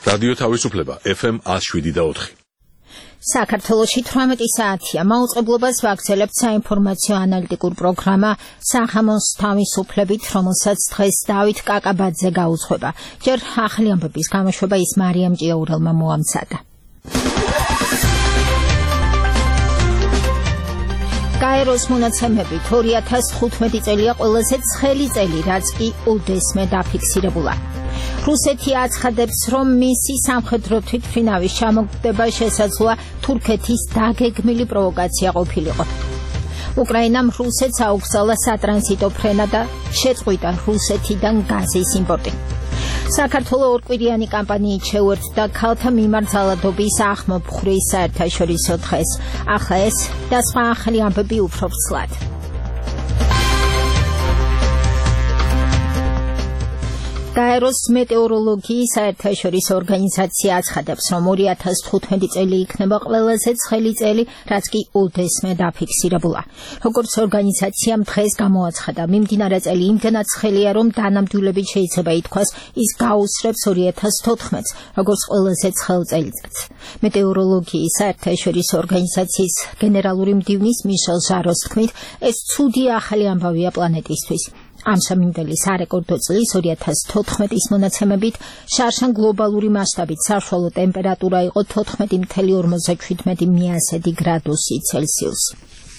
რადიო თავისუფლება FM 107.4. საქართველოში 18 საათია. მაუწყებლობას ვაგრძელებთ საინფორმაციო ანალიტიკურ პროგრამა სახამოს თავისუფლებით, რომელსაც დღეს დავით კაკაბაძე გაუძღვება. ჯერ ახალი ამბების გამოშვება ის მარიამ ჭიაურელმა მოამცადა. გაეროს მონაცემებით 2015 წელია ყველაზე ცხელი წელი, რაც კი უდესმე დაფიქსირებულა. რუსეთი აცხადებს, რომ მისი სამხედრო თვითმფრინავის ჩამოგდება შესაძლოა თურქეთის დაგეგმილი პროვოკაცია ყოფილიყო. უკრაინამ რუსეთს აუგზავნა სატრანზიტო ფრენა და შეწყვიტა რუსეთიდან გაზის იმპორტი. საქართველოს ორკვირიანი კამპანიით შეუერთდა ქალთა მიმართ ახმობხურის საერთაშორისო დღეს. ახლა ეს და სხვა ახალი ამბები უფრო ცლად. გაეროს მეტეოროლოგიის საერთაშორისო ორგანიზაცია აცხადებს, რომ 2015 წელი იქნება ყველაზე ცხელი წელი, რაც კი უდესმე დაფიქსირებულა. როგორც ორგანიზაციამ დღეს გამოაცხადა, მიმდინარე წელი იმდენად ცხელია, რომ დანამდვილებით შეიძლება ითქვას, ის გაუსწრებს 2014-ს, როგორც ყველაზე ცხელ წელიწადს. მეტეოროლოგიის საერთაშორისო ორგანიზაციის გენერალური მდივნის მიშელ ჟაროს თქმით, ეს ცუდი ახალი ამბავია პლანეტისთვის. ამ სამიმდელი სარეკორდო წლის 2014-ის მონაცემებით შარშან გლობალური მასშტაბით საშუალო ტემპერატურა იყო 14.57 გრადუსი ცელსიუსი.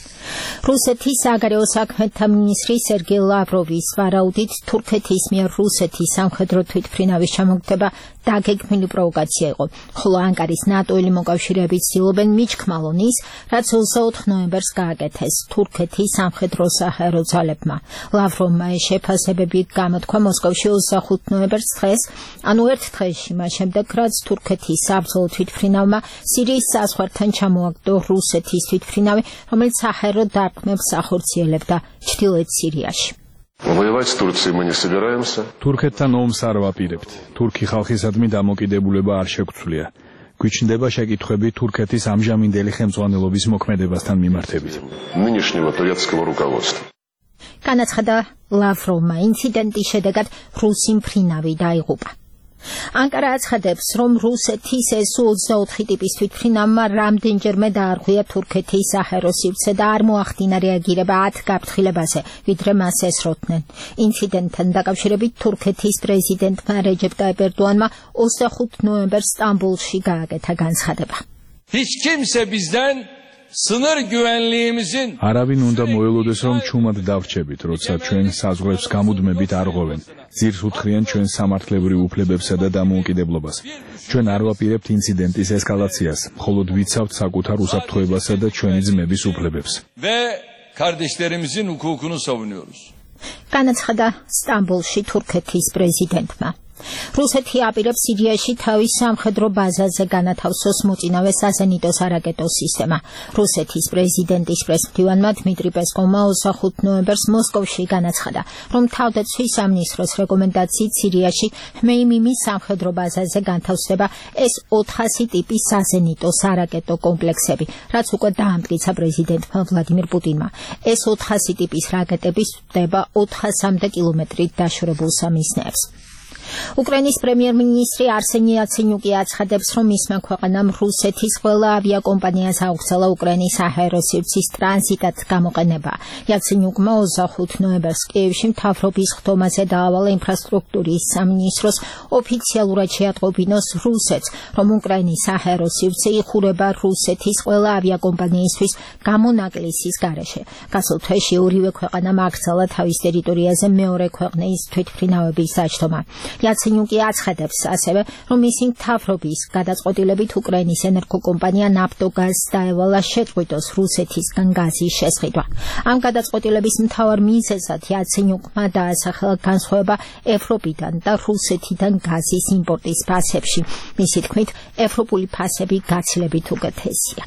რუსეთის საგარეო საქმეთა მინისტრი სერგეი ლავროვის ვარაუდით თურქეთის მიერ რუსეთის სამხედრო თვითმფრინავის ჩამოგდება დაგეგმილი პროვოკაცია იყო, ხოლო ანკარის ნატოელი მოკავშირეები ცდილობენ მიჩქმალონ ის, რაც 24 ნოემბერს გააკეთეს თურქეთის სამხედრო საჰაერო ძალებმა. ლავროვმა ეს შეფასებები გამოთქვა მოსკოვში 25 ნოემბერს დღეს, ანუ ერთ დღეში მას შემდეგ, რაც თურქეთის საბრძოლო თვითმფრინავმა სირიის საზღვართან ჩამოაგდო რუსეთის თვითმფრინავი, რომელიც საჰაერო დარტყმებს ახორციელებდა ჩრდილოეთ სირიაში. Воевать с Турцией мы не собираемся. Თურქეთთან ომს არ ვაპირებთ. თურქი ხალხისადმი დამოკიდებულება არ შეგვცვლია. გვიჩნდება შეკითხვები თურქეთის ამჟამინდელი ხელმძღვანელობის მოქმედებასთან მიმართებით. Нынешнего турецкого руководства. განაცხადა ლავროვმა ინციდენტის შედეგად რუსი მფრინავი დაიღუპა. ანკარა აცხადებს, რომ რუსეთის SU-24 ტიპის თვითმფრინავმა რამდენჯერმე დაარღვია თურქეთის საჰაერო სივრცე და არ მოახდინა რეაგირება 10 გაფრთხილებაზე, ვიდრე მას ესროდნენ. ინციდენტთან დაკავშირებით თურქეთის პრეზიდენტმა რეჯეპ ტაიპ ერდოანმა 25 ნოემბერს სტამბოლში გააკეთა განცხადება. Hiç kimse bizden sınır güvenliğimizin არავინ უნდა მოელოდეს, რომ ჩუმად დავრჩებით, როცა ჩვენ საზღვრებს გამუდმებით არ ღვევენ. ძირს უთხრიან ჩვენ სამართლებრივ უფლებებსა და დამოუკიდებლობას. ჩვენ არ ვაპირებთ ინციდენტის ესკალაციას, მხოლოდ ვიცავთ საკუთარ უსაფრთხოებასა და ჩვენი ძმების უფლებებს. ve kardeşlerimizin hukukunu savunuyoruz. განაცხადა სტამბოლში თურქეთის პრეზიდენტმა. რუსეთი აპირებს სირიაში თავის სამხედრო ბაზაზე განათავსოს მოწინავე საზენიტო სარაკეტო სისტემა. რუსეთის პრეზიდენტის პრესმდივანმა დმიტრი პესკოვმა 25 ნოემბერს მოსკოვში განაცხადა, რომ თავდაცვის სამინისტროს რეკომენდაციით სირიაში ჰმეიმიმის სამხედრო ბაზაზე განთავსდება ეს 400 ტიპის საზენიტო სარაკეტო კომპლექსები, რაც უკვე დაამტკიცა პრეზიდენტმა ვლადიმირ პუტინმა. ეს 400 ტიპის რაკეტები სვდება 400-მდე კილომეტრით დაშორებულ სამიზნეებს. უკრაინის პრემიერ-მინისტრი არსენი იაცენიუკი აცხადებს, რომ მისმა ქვეყანამ რუსეთის ყველა ავიაკომპანიას აუგზავნა უკრაინის საჰაერო სივრცის ტრანზიტად გამოყენება. იაცენიუკმა 25 ნოემბერს კიევში მთავრობის ხდომაზე დაავალა ინფრასტრუქტურის სამინისტროს ოფიციალურად შეატყობინოს რუსეთს, რომ უკრაინის საჰაერო სივრცე იხურება რუსეთის ყველა ავიაკომპანიისთვის გამონაკლისის გარეშე. გასულ თვეში ორივე ქვეყანამ აკრძალა თავის ტერიტორიაზე მეორე ქვეყნის თვითმფრინავების დაჯდომა. იაცენიუკი აცხადებს ასევე, რომ მისი მთავრობის გადაწყვეტილებით უკრაინის ენერგოკომპანია ნაფტოგაზს დაევალა შეწყვიტოს რუსეთისგან გაზის შესყიდვა. ამ გადაწყვეტილების მთავარ მიზეზად იაცენიუკმა დაასახელა განსხვავება ევროპიდან და რუსეთიდან გაზის იმპორტის ფასებში. მისი თქმით, ევროპული ფასები გაცილებით უკეთესია.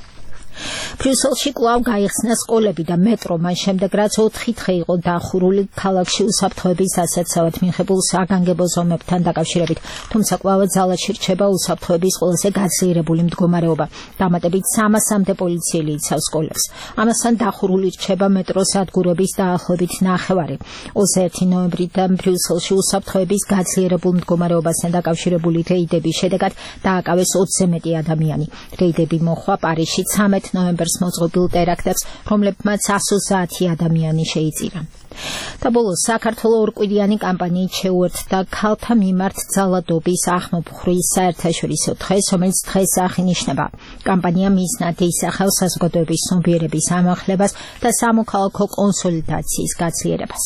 ბრიუსელში კვლავ გაიხსნა სკოლები და მეტრო, მან შემდეგ რაც 4 დღე იყო დახურული ქალაქში უსაფრთხოების დასაცავად მიღებულ საგანგებო ზომებთან დაკავშირებით, თუმცა კვლავ ძალაში რჩება უსაფრთხოების ყველაზე გაძლიერებული მდგომარეობა. დამატებით 300-მდე პოლიციელი იცავს სკოლებს. ამასთან დახურული რჩება მეტროს სადგურების დაახლოებით 9-ვარი. 21 ნოემბრიდან ბრიუსელში უსაფრთხოების გაძლიერებულ მდგომარეობასთან დაკავშირებული რეიდების შედეგად დააკავეს 20-ზე მეტი ადამიანი. რეიდები მოხდა პარიზში 13 ნოემბერს მოწყობილ ტერაქტებს, რომლებმაც 130 ადამიანი შეიწირა. და ბოლოს საქართველოს ორკვირიანი კამპანიით შეუერთდა ქალთა მიმართ ძალადობის ახმობხურის საერთაშორისო დღეს, რომელიც დღეს აღინიშნება. კამპანია მიზნად ისახავს საზოგადოების ცნობიერების ამაღლებას და სამოქალაქო კონსოლიდაციის გაძლიერებას.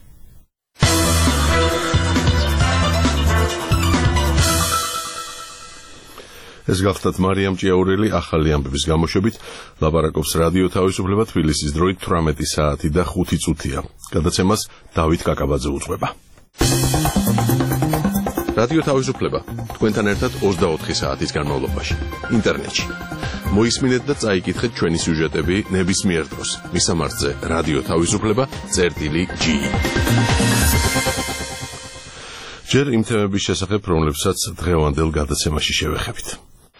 ეს გახლდათ მარიამ ჭიაურელი ახალი ამბების გამოშვებით. ლაპარაკობს რადიო თავისუფლება თბილისის დროით 18 საათი და 5 წუთია. გადაცემას დავით კაკაბაძე უძღვება. რადიო თავისუფლება თქვენთან ერთად 24 საათის განმავლობაში ინტერნეტში. მოისმინეთ და წაიკითხეთ ჩვენი სიუჟეტები ნებისმიერ დროს. მისამართზე რადიო თავისუფლება.gi. ჯერ იმ თემების შესახებ, რომლებსაც დღევანდელ გადაცემაში შევეხებით.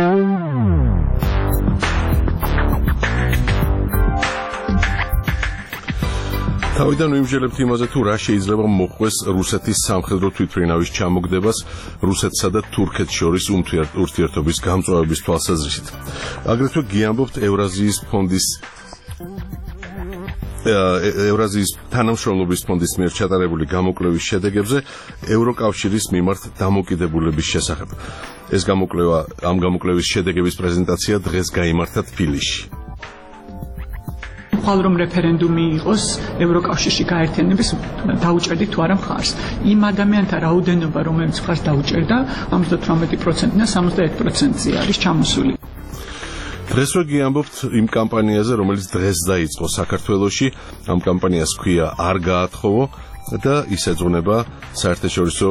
თავიდან ვიმსჯელებთ იმაზე, თუ რა შეიძლება მოხდეს რუსეთის სამხედრო თვითმფრინავის ჩამოგდებას რუსეთსა და თურქეთს შორის ურთიერთობის გამწვავების თვალსაზრისით. აგრეთვე გიამბობთ ევრაზიის თანამშრომლობის ფონდის მიერ ჩატარებული გამოკვლევის შედეგებზე ევროკავშირის მიმართ დამოკიდებულების შესახებ. ამ გამოკვლევის შედეგების პრეზენტაცია დღეს გაიმართა თბილისში. ხვალ რომ რეფერენდუმი იყოს ევროკავშირში გაერთიანების დაუჭერდით თუ არა მხარს. იმ ადამიანთა რაოდენობა, რომელიც მხარს დაუჭერდა, 78%-ნა 61%-ზე არის ჩამოსული. დღესვე გიამბობთ იმ კამპანიაზე, რომელიც დღეს დაიწყო საქართველოში. ამ კამპანიას ჰქვია არ გაათხოვო და ის ეძღვნება საერთაშორისო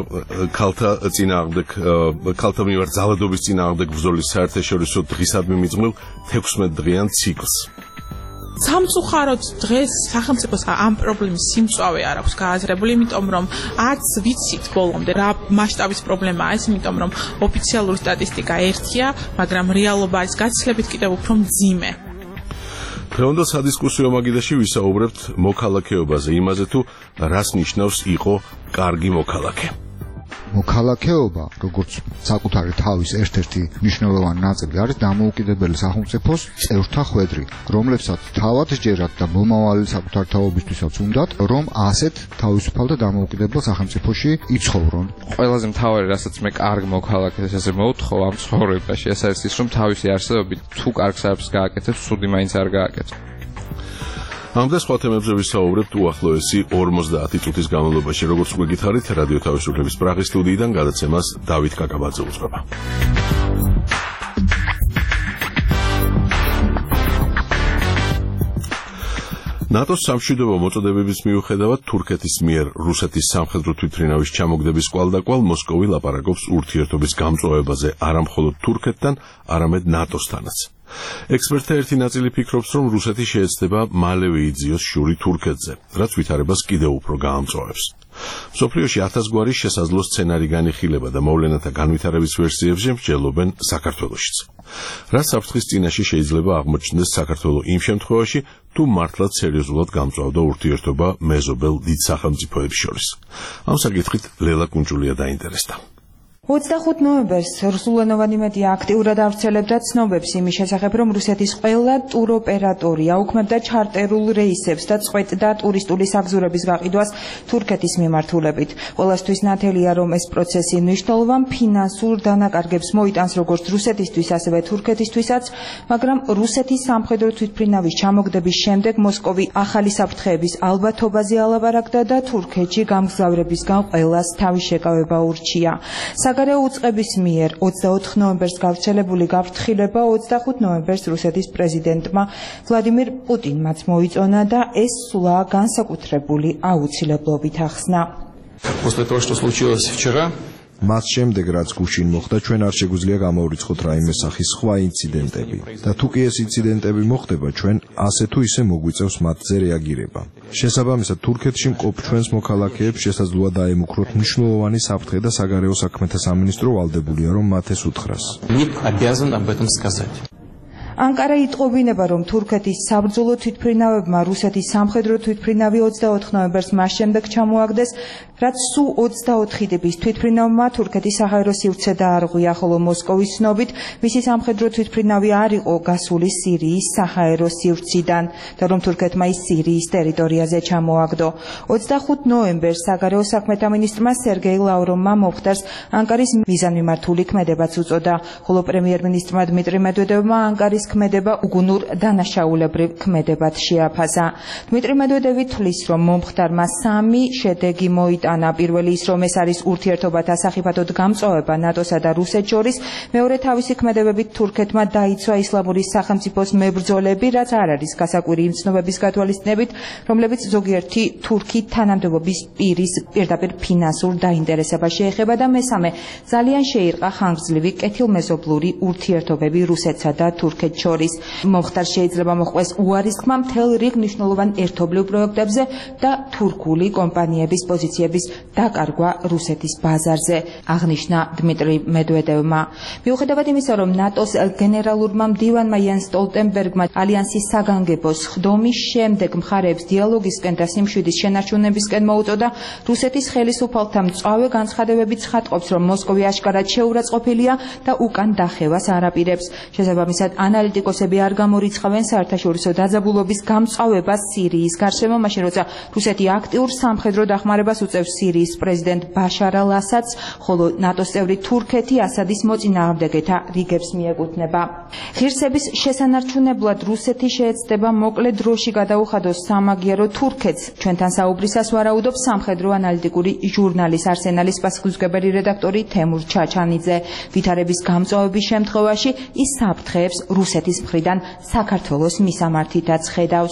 ქალთა მიმართ ძალადობის წინააღმდეგ ბრძოლის საერთაშორისო დღისადმი მიძღვნილ 16 დღიან ციკლს. სამწუხაროდ დღეს სახელმწიფოს ამ პრობლემის სიმწვავე არ აქვს გააზრებული, იმიტომ რომ არც ვიცით ბოლომდე რა მასშტაბის პრობლემაა ეს, იმიტომ რომ ოფიციალური სტატისტიკა ერთია, მაგრამ რეალობა არის გაცილებით კიდევ უფრო მძიმე. დღევანდელ სადისკუსიო მაგიდაში ვისაუბრებთ მოქალაქეობაზე, იმაზე თუ რას ნიშნავს იყო კარგი მოქალაქე. მოქალაქეობა, როგორც საკუთარი თავის ერთ-ერთი მნიშვნელოვანი ნაწილი არის დამოუკიდებელი სახელმწიფოს წევრთა ხვედრი, რომლებსაც თავად სჯერათ და მომავალი საკუთარ თაობისთვისაც უნდათ, რომ ასეთ თავისუფალ და დამოუკიდებელ სახელმწიფოში იცხოვრონ. ყველაზე მთავარი, რასაც მე კარგ მოქალაქეს ესე მოუთხოვ ამ ცხოვრებაში, ეს არის ის, რომ თავისი არსებობით თუ კარგს არც გააკეთებს, ცუდი მაინც არ გააკეთებს. ამ და სხვა თემებზე ვისაუბრებთ უახლოესი 50 წუთის განმავლობაში. როგორც უკვე გითხარით, რადიო თავისუფლების პრაღის სტუდიიდან გადაცემას დავით კაკაბაძე უძღვება. ნატოს სამშვიდობო მოწოდებების მიუხედავად თურქეთის მიერ რუსეთის სამხედრო თვითმფრინავის ჩამოგდების კვალდაკვალ მოსკოვი ლაპარაკობს ურთიერთობის გამწვავებაზე არა მხოლოდ თურქეთთან, არამედ ნატოსთანაც. ექსპერტთა ერთი ნაწილი ფიქრობს, რომ რუსეთი შეეცდება მალევე იძიოს შური თურქეთზე, რაც ვითარებას კიდევ უფრო გაამწვავებს. მსოფლიოში 1000 გვარი შესაძლო სცენარი განიხილება და მოვლენათა განვითარების ვერსიებზე მსჯელობენ საქართველოშიც. რა საფრთხის წინაშე შეიძლება აღმოჩნდეს საქართველო იმ შემთხვევაში, თუ მართლაც სერიოზულად გამწვავდა ურთიერთობა მეზობელ დიდ სახელმწიფოებს შორის. ამ საკითხით ლელა კუნჭულია დაინტერესდა. 25 ნოემბერს რუსულენოვანი მედია აქტიურად ავრცელებდა ცნობებს იმის შესახებ, რომ რუსეთის ყველა ტუროპერატორი აუქმებდა ჩარტერულ რეისებს და წყვეტდა ტურისტული საგზურების გაყიდვას თურქეთის მიმართულებით. ყველასთვის ნათელია, რომ ეს პროცესი მნიშვნელოვან ფინანსურ დანაკარგებს მოიტანს როგორც რუსეთისთვის, ასევე თურქეთისთვისაც, მაგრამ რუსეთის სამხედრო თვითმფრინავის ჩამოგდების შემდეგ მოსკოვი ახალი საფრთხეების ალბათობაზე ალაპარაკდა და თურქეთში გამგზავრებისგან ყველას თავის შეკავება ურჩია. საგარეო უწყების მიერ 24 ნოემბერს გავრცელებული გაფრთხილება 25 ნოემბერს რუსეთის პრეზიდენტმა ვლადიმირ პუტინმაც მოიწონა და ეს სულა განსაკუთრებული აუცილებლობით ახსნა. После того, что случилось вчера, მას შემდეგ რაც გუშინ მოხდა, ჩვენ არ შეგვიძლია გამოვრიცხოთ რაიმე სახის სხვა ინციდენტები და თუ კი ეს ინციდენტები მოხდება, ჩვენ ასე თუ ისე მოგვიწევს მათზე რეაგირება. შესაბამისად, თურქეთში მყოფ ჩვენს მოქალაქეებს შესაძლოა დაემუქროთ მნიშვნელოვანი საფრთხე და საგარეო საქმეთა სამინისტრო ვალდებულია, რომ მათ ეს უთხრას. ანკარა იტყობინება, რომ თურქეთის საბრძოლო თვითმფრინავებმა რუსეთის სამხედრო თვითმფრინავი 24 ნოემბერს მას შემდეგ ჩამოაგდეს, რაც სულ 24 ტიპის თვითმფრინავმა თურქეთის საჰაერო სივრცე დაარღვია, ხოლო მოსკოვის ცნობით მისი სამხედრო თვითმფრინავი არ იყო გასული სირიის საჰაერო სივრციდან და რომ თურქეთმა ის სირიის ტერიტორიაზე ჩამოაგდო. 25 ნოემბერს საგარეო საქმეთა მინისტრმა სერგეი ლავროვმა მომხდარს ანკარის მიზანმიმართული ქმედებაც უწოდა, ხოლო პრემიერ-მინისტრმა დმიტრი მედვედევმა ანკარის ქმედება უგუნურ დანაშაულებრივ ქმედებად შეაფასა. დმიტრი მედვედევი თვლის, რომ მომხდარმა 3 შედეგი მოიტანა. პირველი ის, რომ ეს არის ურთიერთობათა სახიფათოდ გამწვავება ნატოსა და რუსეთს შორის, მეორე თავისი ქმედებებით თურქეთმა დაიცვა ისლამური სახელმწიფოს მებრძოლები, რაც არ არის გასაკვირი იმ ცნობების გათვალისწინებით, რომლებიც ზოგიერთი თურქი თანამდებობის პირის პირდაპირ ფინანსურ დაინტერესებას შეეხება და მესამე, ძალიან შეირყა ხანგრძლივი კეთილმეზობლური ურთიერთობები რუსეთსა და თურქეთს შორის. მომხდარს შეიძლება მოჰყვეს უარისქმა მთელ რიგ მნიშვნელოვან ერთობლივ პროექტებზე და თურქული კომპანიების პოზიციების დაკარგვა რუსეთის ბაზარზე, აღნიშნა დმიტრი მედვედევმა. მიუხედავად იმისა, რომ ნატოს გენერალურმა მდივანმა იენს სტოლტენბერგმა ალიანსის საგანგებოს ხდომის შემდეგ მხარეებს დიალოგისკენ და სიმშვიდის შენარჩუნებისკენ მოუწოდა, რუსეთის ხელისუფალთა მწვავე განცხადებები ცხადყოფს, რომ მოსკოვი აშკარად შეურაცხყოფილია და უკან დახევას არ აპირებს. შესაბამისად, ანალიტიკოსები არ გამორიცხავენ საერთაშორისო დაძაბულობის გამწვავებას სირიის გარშემო, მაშინ როცა რუსეთი აქტიურ სამხედრო დახმარებას უწევს სირიის პრეზიდენტ ბაშარ ალ-ასადს, ხოლო ნატოს წევრი თურქეთი ასადის მოწინააღმდეგეთა რიგებს მიეკუთვნება. ღირსების შესანარჩუნებლად რუსეთი შეეცდება მოკლე დროში გადაუხადოს სამაგიერო თურქეთს. ჩვენთან საუბრისას ვარაუდობს სამხედრო ანალიტიკური ჟურნალის არსენალის პასუხისმგებელი რედაქტორი თემურ ჩაჩანიძე. ვითარების გამწვავების შემთხვევაში ის საფრთხეებს რუსეთის მხრიდან საქართველოს მისამართითაც ხედავს.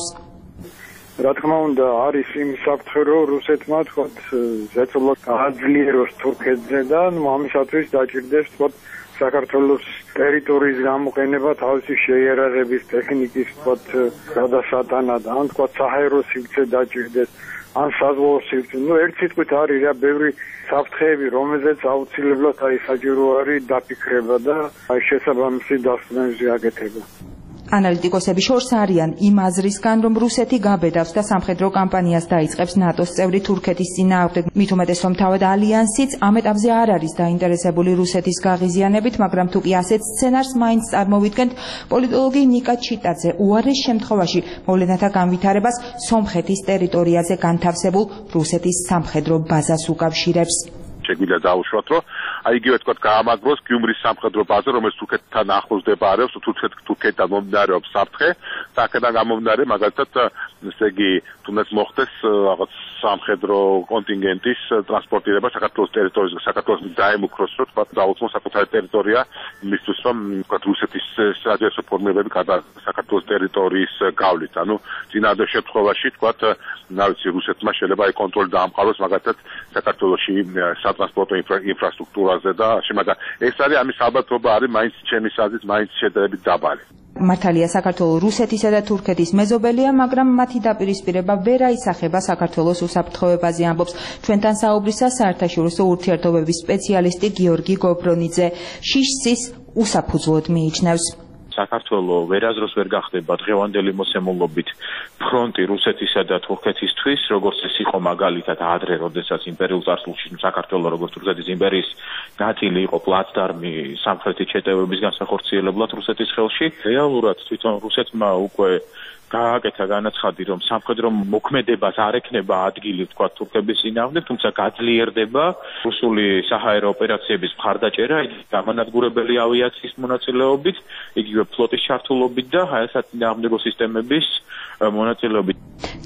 რა თქმა უნდა, არის იმ საფრთხე, რომ რუსეთმა თქვათ ზეწოლად გააძლიეროს თურქეთზე და ამისათვის დაჭირდეს თქვათ საქართველოს ტერიტორიის გამოყენება თავისი შეიარაღების ტექნიკის თქვათ გადასატანად, ან თქვათ საჰაერო სივრცე დაჭირდეს, ან საზღვაო სივრცე. ერთ სიტყვით არის რა ბევრი საფრთხეები, რომელზეც აუცილებლად საჭირო არის დაფიქრება და შესაბამისი დასკვნები აკეთება. ანალიტიკოსები შორს არიან იმ აზრისგან, რომ რუსეთი გაბედავს და სამხედრო კამპანიას დაიწყებს ნატოს წევრი თურქეთის წინააღმდეგ. მით უმეტეს, რომ თავად ალიანსიც ამ ეტაპზე არ არის დაინტერესებული რუსეთის გაღიზიანებით, მაგრამ თუ კი ასეთ სცენარს მაინც წარმოვიდგენთ, პოლიტოლოგი ნიკა ჩიტაძე უარეს შემთხვევაში მოვლენათა განვითარებას სომხეთის ტერიტორიაზე განთავსებულ რუსეთის სამხედრო ბაზას უკავშირებს. შეგვიძლია დავუშვათ, რომ იგივე თქვათ გაამაგროს გიუმრის სამხედრო ბაზა, რომელიც თურქეთთან ახლოს მდებარეობს, თურქეთთან მომდინარეობს საფრთხე, და აქედან გამომდინარე, მაგალითად, ესე იგი, თუნდაც მოხდეს რაღაც სამხედრო კონტინგენტის ტრანსპორტირება საქართველოს ტერიტორიაზე, საქართველოს დაემუქროს, რომ თქვათ დაუწყოს საკუთარი ტერიტორია, იმისთვის, რომ თქვათ რუსეთის საჯარო ფორმირებები საქართველოს ტერიტორიის გავლით. ანუ წინადე შემთხვევაში, თქვათ, რა ვიცი, რუსეთმა შეიძლება აი კონტროლი დაამყაროს, მაგალითად, საქართველოში სატრანსპორტო ინფრასტრუქტურაზე და მაგრამ ეს არის ამის ალბათობა არის მაინც ჩემი აზრით მაინც შედარებით დაბალი. მართალია საქართველოს რუსეთისა და თურქეთის მეზობელია, მაგრამ მათი დაპირისპირება ვერ აისახება საქართველოს უსაფრთხოებაზე, ამბობს ჩვენთან საუბრისას საერთაშორისო ურთიერთობების სპეციალისტი გიორგი გობრონიძე. შიშს უსაფუძვლოდ მიიჩნევს. საქართველოს ვერაზროს ვერ გახდება დღევანდელი მოსემულობით ფრონტი რუსეთისა და თურქეთისთვის, როგორც ეს იყო მაგალითად ადრე, როდესაც იმპერიულ წარსულში საქართველოს როგორც თურქეთის იმპერიის ნაწილი იყო პლაცდარმი სამხრეთის შეტევების განსახორციელებლად რუსეთის ხელში. რეალურად თვითონ რუსეთმა უკვე გააკეთა განაცხადი, რომ სამხედრო მოქმედებას არ ექნება ადგილი თქვა თურქების წინააღმდეგ, თუმცა გაძლიერდება რუსული საჰაერო ოპერაციების მხარდაჭერა, გამანადგურებელი ავიაციის მონაწილეობით, იგივე ფლოტის ჩართულობით და საერთაშორისო სისტემების მონაწილეობით.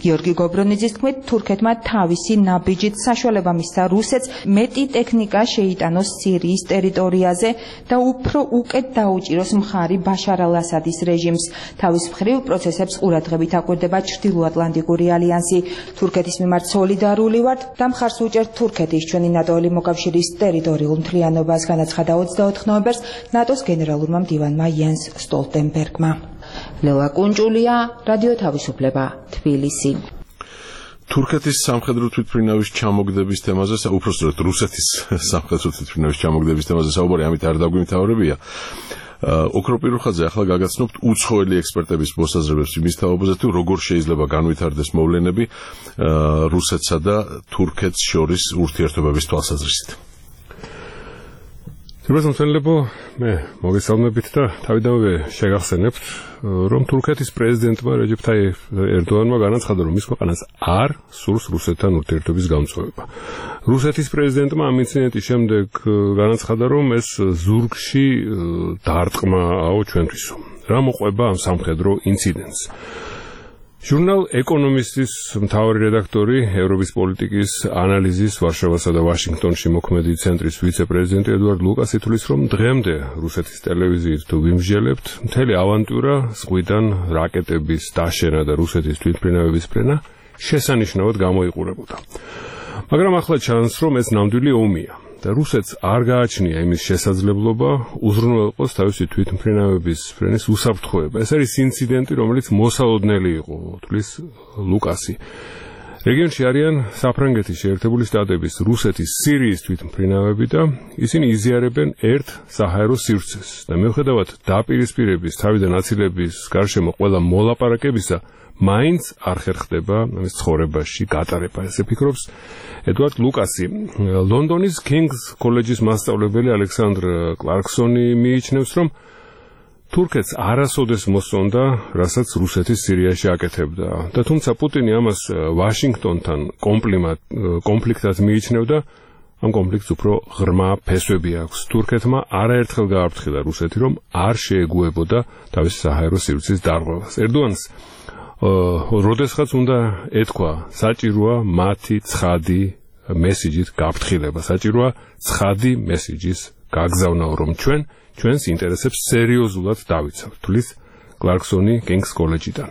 გიორგი გობრონიძის თქმით, თურქეთმა თავისი ნაბიჯით საშუალება მისცა რუსეთს მეტი ტექნიკა შეიტანოს სირიის ტერიტორიაზე და უფრო უკეთ დაუჭიროს მხარი ბაშარ ალ-ასადის რეჟიმს. თავის მხრივ პროცესებს ყურადღებით აკვირდება ჩრდილოატლანტიკური ალიანსი. თურქეთის მიმართ სოლიდარული ვართ და მხარს უჭერთ თურქეთის ჩვენი ნატოელი მოკავშირის ტერიტორიულ მთლიანობას, განაცხადა 24 ნოემბერს ნატოს გენერალურმა მდივანმა იენს სტოლტენბერგმა. ლელა კუნჭულია, რადიო თავისუფლება, თბილისი. თურქეთის სამხედრო თვითმფრინავის ჩამოგდების თემაზე, უпростоრად რუსეთის სამხედრო თვითმფრინავის ჩამოგდების თემაზე საუბარი ამით არ დაგვიმთავრებია. ოქროპირუხაძე ახლა გაგაცნობთ უცხოელი ექსპერტების მოსაზრებებს იმის თაობაზე, თუ როგორ შეიძლება განვითარდეს მოვლენები რუსეთსა და თურქეთს შორის ურთიერთობების თვალსაზრისით. შემოსწონლებო, მე მოგესალმებით და თავიდანვე შეგახსენებთ, რომ თურქეთის პრეზიდენტმა რეჯეფ ტაიფ ერდოანმა განაცხადა, რომ მის ქვეყანას არ სურს რუსეთთან ურთიერთობის გამწვევა. რუსეთის პრეზიდენტმა ამ ინციდენტის შემდეგ განაცხადა, რომ ეს ზურგში დარტყმაო ჩვენთვისო. რა მოყვება ამ სამხედრო ინციდენტს? ჟურნალ ეკონომისტის მთავარი რედაქტორი, ევროპის პოლიტიკის ანალიზის ვარშავასა და ვაშინგტონში მოქმედი ცენტრის ვიცე-პრეზიდენტი ედუარდ ლუკასი თვლის, რომ დღემდე რუსეთის ტელევიზიით თუ ვიმსჯელებთ, მთელი ავანტურა ზღვიდან რაკეტების დაშენა და რუსეთის თვითმფრინავების ფრენა შესანიშნავად გამოიყურებოდა. მაგრამ ახლა ჩანს, რომ ეს ნამდვილი ომია და რუსეთს არ გააჩნია იმის შესაძლებლობა უზრუნველყოს თავისი თვითმფრინავების ფრენის უსაფრთხოება. ეს არის ინციდენტი, რომელიც მოსალოდნელი იყო, თვლის ლუკასი. რეგიონში არიან საფრანგეთის შეერთებული შტატების, რუსეთის, სირიის თვითმფრინავები და ისინი იზიარებენ ერთ საჰაერო სივრცეს და მიუხედავად დაპირისპირების, თავიდან აცილების გარშემო ყველა მოლაპარაკებისა, მაინც არ ხერხდება მის ცხოვრებაში გატარება. ესე ფიქრობს ედუარდ ლუკასი. ლონდონის კინგს კოლეჯის მასწავლებელი ალექსანდრ კლარკსონი მიიჩნევს, რომ თურქეთს არასოდეს მოსწონდა, რასაც რუსეთის სირიაში აკეთებდა და თუმცა პუტინი ამას ვაშინგტონთან კონფლიქტად მიიჩნევდა, ამ კონფლიქტს უფრო ღრმა ფესვები აქვს. თურქეთმა არაერთხელ გააფრთხილა რუსეთი, რომ არ შეეგუებოდა თავის საჰაერო სივრცის დარღვევას. ერდოანს როდესღაც უნდა ეთქვა, საჭიროა მათი ცხადი მესიჯით გაფრთხილება, საჭიროა ცხადი მესიჯის გაგზავნა, რომ ჩვენს ინტერესებს სერიოზულად დავიცავთ, თვლის კლარკსონი კინგს კოლეჯიდან.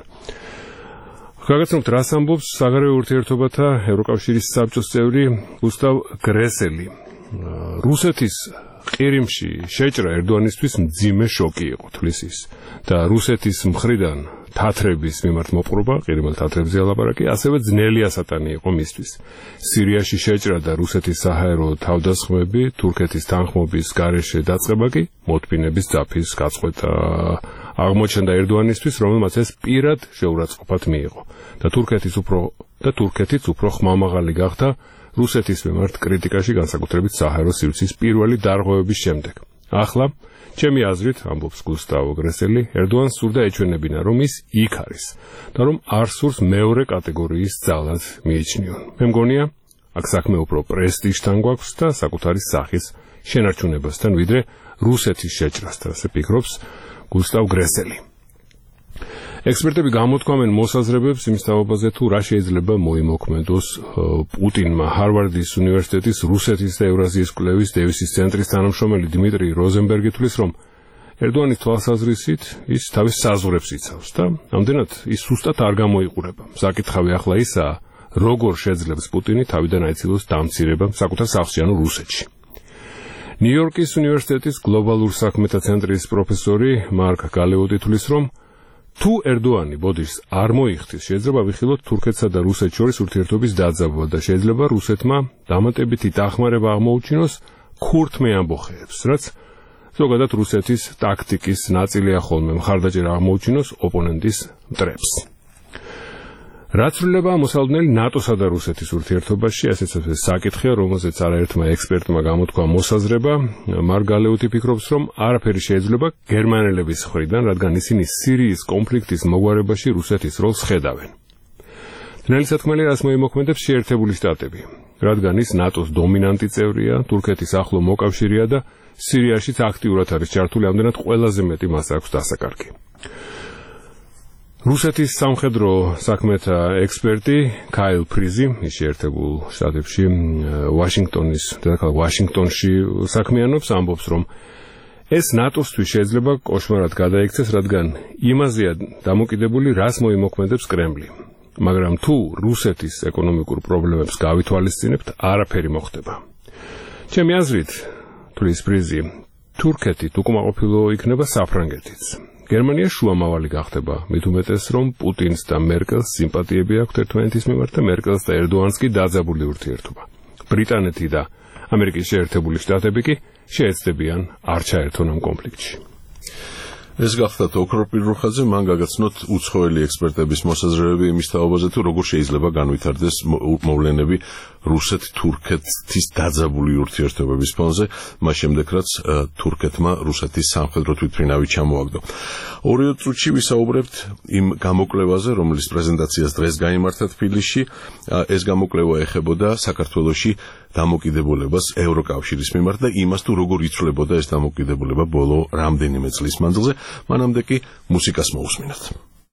გაგაცნობთ, რას ამბობს საგარეო ურთიერთობათა ევროკავშირის საბჭოს წევრი გუსტავ გრესელი. რუსეთის ყირიმში შეჭრა ერდოანისთვის მძიმე შოკი იყო, თვლის ის და რუსეთის მხრიდან თათრების მიმართ მოპყრობა, ყირიმელ თათრებზე ალაპარაკი, ასევე ძნელი ასატანი იყო მისთვის. სირიაში შეჭრა და რუსეთის საჰაერო თავდასხმები, თურქეთის თანხმობის გარეშე დაწყება კი მოთმინების ძაფის გაწყვეტა აღმოჩნდა ერდოანისთვის, რომელმაც ეს პირად შეურაცხყოფად მიიღო და თურქეთიც უფრო ხმამაღალი გახდა რუსეთის მიმართ კრიტიკაში, განსაკუთრებით საჰაერო სივრცის პირველი დარღვევების შემდეგ. ახლა ჩემი აზრით, ამბობს გუსტავო გრესელი, ერდოანს სურდა ეჩვენებინა, რომ ის იქ არის და რომ არ სურს მეორე კატეგორიის ძალად მიიჩნიონ. მე მგონია, აქ საქმე უფრო პრესტიჟთან გვაქვს და საკუთარი სახის შენარჩუნებასთან, ვიდრე რუსეთის შეჭრასთან, ასე ფიქრობს გუსტავ გრესელი. ექსპერტები გამოთქვამენ მოსაზრებებს იმის თაობაზე, თუ რა შეიძლება მოიმოქმედოს პუტინმა. ჰარვარდის უნივერსიტეტის რუსეთის და ევრაზიის კვლევის დევისის ცენტრის თანამშრომელი დიმიტრი როზენბერგი თვლის, რომ ერდოანის თვალსაზრისით ის თავის საზღვრებს იცავს და ამდენად ის სუსტად არ გამოიყურება. საკითხავი ახლა ისაა, როგორ შეძლებს პუტინი თავიდან აიცილოს დამცირება საკუთარ სახლში, ანუ რუსეთში. ნიუ-იორკის უნივერსიტეტის გლობალურ საქმეთა ცენტრის პროფესორი მარკ გალეოდი თვლის, რომ თუ ერდოანი ბოდიშს არ მოიხდის, შეიძლება ვიხილოთ თურქეთსა და რუსეთს შორის ურთიერთობის დაძაბვა და შეიძლება რუსეთმა დამატებითი დახმარება აღმოუჩინოს ქურთმე ამბოხეებს, რაც ზოგადად რუსეთის ტაქტიკის ნაწილია ხოლმე, მხარდაჭერა აღმოუჩინოს ოპონენტის მტრებს. რაც ცვლილება მოსალოდნელი ნატოსა და რუსეთის ურთიერთობაში, ასეც საკითხია, რომელზეც არაერთმა ექსპერტმა გამოთქვა მოსაზრება. მარგალეუთი ფიქრობს, რომ არაფერი შეიძლება გერმანელების მხრიდან, რადგან ისინი სირიის კონფლიქტის მოგვარებაში რუსეთის როლს ხედავენ. ძნელი საქმეა, რას მოიმოქმედებს შეერთებული შტატები, რადგან ის ნატოს დომინანტი წევრია, თურქეთის ახლო მოკავშირეა და სირიაშიც აქტიურად არის ჩართული, ამდენად ყველაზე მეტი მას აქვს დასაკარგი. რუსეთის სამხედრო საქმეთა ექსპერტი კაილ ფრიზი შეერთებულ შტატებში ვაშინგტონის დედაქალაქ ვაშინგტონში საქმიანობს, ამბობს, რომ ეს ნატოსთვის შეიძლება კოშმარად გადაიქცეს, რადგან იმაზეა დამოკიდებული, რას მოიმოქმედებს კრემლი. მაგრამ თუ რუსეთის ეკონომიკურ პრობლემებს გავითვალისწინებთ, არაფერი მოხდება. ჩემი აზრით, თulis ფრიზი, თურქეთით უკმაყოფილო იქნება საფრანგეთიც. გერმანია შუამავალი გახდება, მით უმეტეს, რომ პუტინს და მერკელს სიმპათიები აქვთ ერთმანეთის მიმართ და მერკელს და ერდოანს კი დაძაბული ურთიერთობა. ბრიტანეთი და ამერიკის შეერთებული შტატები კი შეეცდებიან არ ჩაერთონ ამ კონფლიქტში. ეს გახდათ ოქროპირ რუხაძე, მან გაგაცნოთ უცხოელი ექსპერტების მოსაზრებები იმის თაობაზე, თუ როგორ შეიძლება განვითარდეს მოვლენები რუსეთ-თურქეთის დაძაბული ურთიერთობების ფონზე, მას შემდეგ რაც თურქეთმა რუსეთის სამხედრო თვითმფრინავი ჩამოაგდო. 2 წუთში ვისაუბრებთ იმ გამოკვლევაზე, რომლის პრეზენტაციას დღეს გაიმართა თბილისში. ეს გამოკვლევა ეხებოდა საქართველოში დამოკიდებულებას ევროკავშირის მიმართ და იმას, თუ როგორ იცვლებოდა ეს დამოკიდებულება ბოლო რამდენიმე წლის მანძილზე. მანამდე კი მუსიკას მოусმინოთ.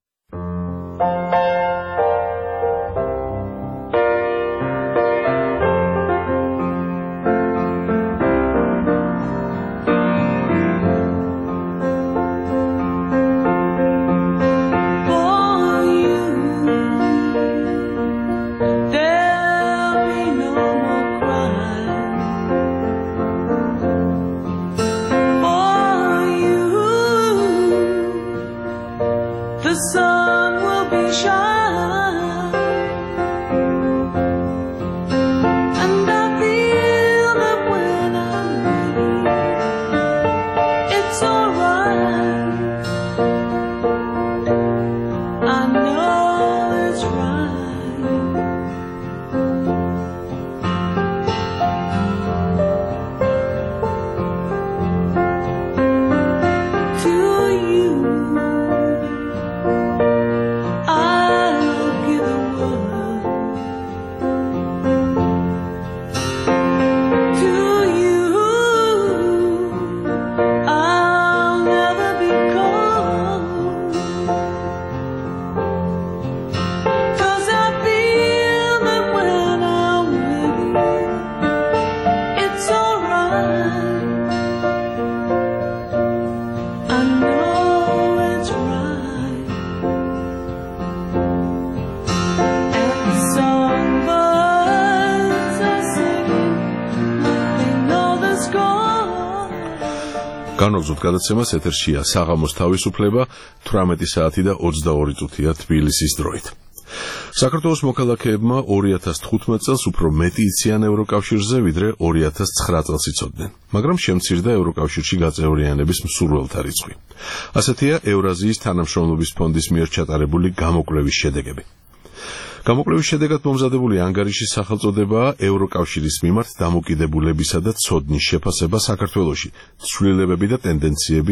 განვზოთ გადაცემას ეთერშია საღამოს თავისუფლება 18 საათი და 22 წუთია თბილისის დროით. საქართველოს მოქალაქეებმა 2015 წელს უფრო მეტი იციან ევროკავშირზე, ვიდრე 2009 წელს იცოდნენ, მაგრამ შემცირდა ევროკავშირში გაწევრიანების მსურველთა რიცხვი. ასეთია ევრაზიის თანამშრომლობის ფონდის მიერ ჩატარებული გამოკვლევის შედეგები. გამოკვლევის შედეგად მომზადებული ანგარიშის სახელწოდებაა ევროკავშირის მიმართ დამოკიდებულებისა და ცოდნის შეფასება საქართველოში, ცვლილებები და ტენდენციები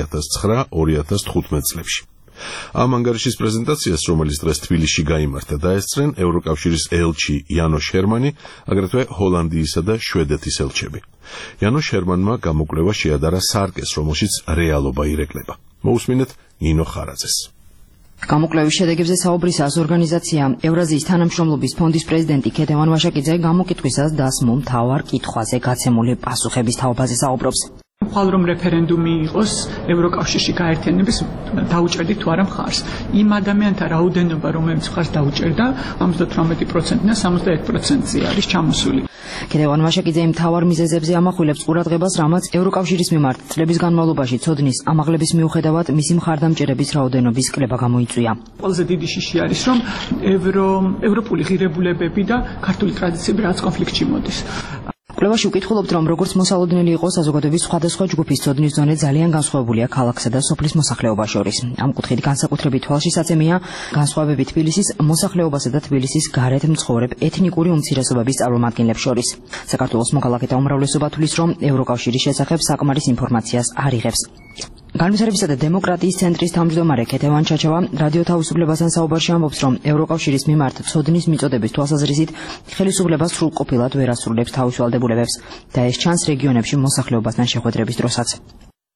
2009-2015 წლებში. ამ ანგარიშის პრეზენტაციას, რომელიც დღეს თბილისში გაიმართა, დაესწრენ ევროკავშირის ელჩი იანოშ ჰერმანი, აგრეთვე ჰოლანდიისა და შვედეთის ელჩები. იანოშ ჰერმანმა გამოკვლევა შეადარა სარკეს, რომელშიც რეალობა ირეკლება. მოусმინეთ ნინო ხარაძეს. გამოკვლევის შედეგებზე საუბრისას ორგანიზაცია ევრაზიის თანამშრომლობის ფონდის პრეზიდენტი ქედევან ვაშაკიძე გამოკითხვისას დასმულ მთავარ კითხვაზე გაცემული პასუხების თაობაზე საუბრობს. ხვალ რომ რეფერენდუმი იყოს ევროკავშირში გაერთიანების დაუჭერდით თუ არა მხარს. იმ ადამიანთა რაოდენობა, რომლებიც მხარს დაუჭერდა, 58% და 61%-ზე არის ჩამოსული. ქედევან ვაშაკიძე მთავარ მიზეზებზე ამახვილებს ყურადღებას, რამაც ევროკავშირის მიმართ წლების განმავლობაში ცოდნის ამაღლების მიუხედავად მისი მხარდამჭერების რაოდენობის კლება გამოიწვია. ყველაზე დიდი შიში არის, რომ ევროპული ღირებულებები და ქართული ტრადიციები რაც კონფლიქტში მოდის. კვლევაში უკითხულობთ, რომ როგორც მოსალოდნელი იყო საზოგადოების სხვადასხვა ჯგუფის ცოდნის ზონე ძალიან განსხვავებულია ქალაქსა და სოფლის მოსახლეობას შორის. ამ კუთხით განსაკუთრებით თვალშისაცემია განსხვავებები თბილისის მოსახლეობასა და თბილისის გარეთ მცხოვრებ ეთნიკური უმცირესობების წარმომადგენლებს შორის. საქართველოს მოქალაქეთა უმრავლესობა თვლის, რომ ევროკავშირის შესახებ საკმარის ინფორმაციას არ იღებს. განვითარებისა და დემოკრატიის ცენტრის თავმჯდომარე ქეთევან ჩაჩავა რადიო თავისუფლებასთან საუბარში ამბობს, რომ ევროკავშირის მიმართ ცოდნის მიწოდების თვალსაზრისით ხელისუფლება სრულყოფილად ვერ ასრულებს თავის ვალდებულებებს და ეს ჩანს რეგიონებში მოსახლეობასთან შეხვედრების დროსაც.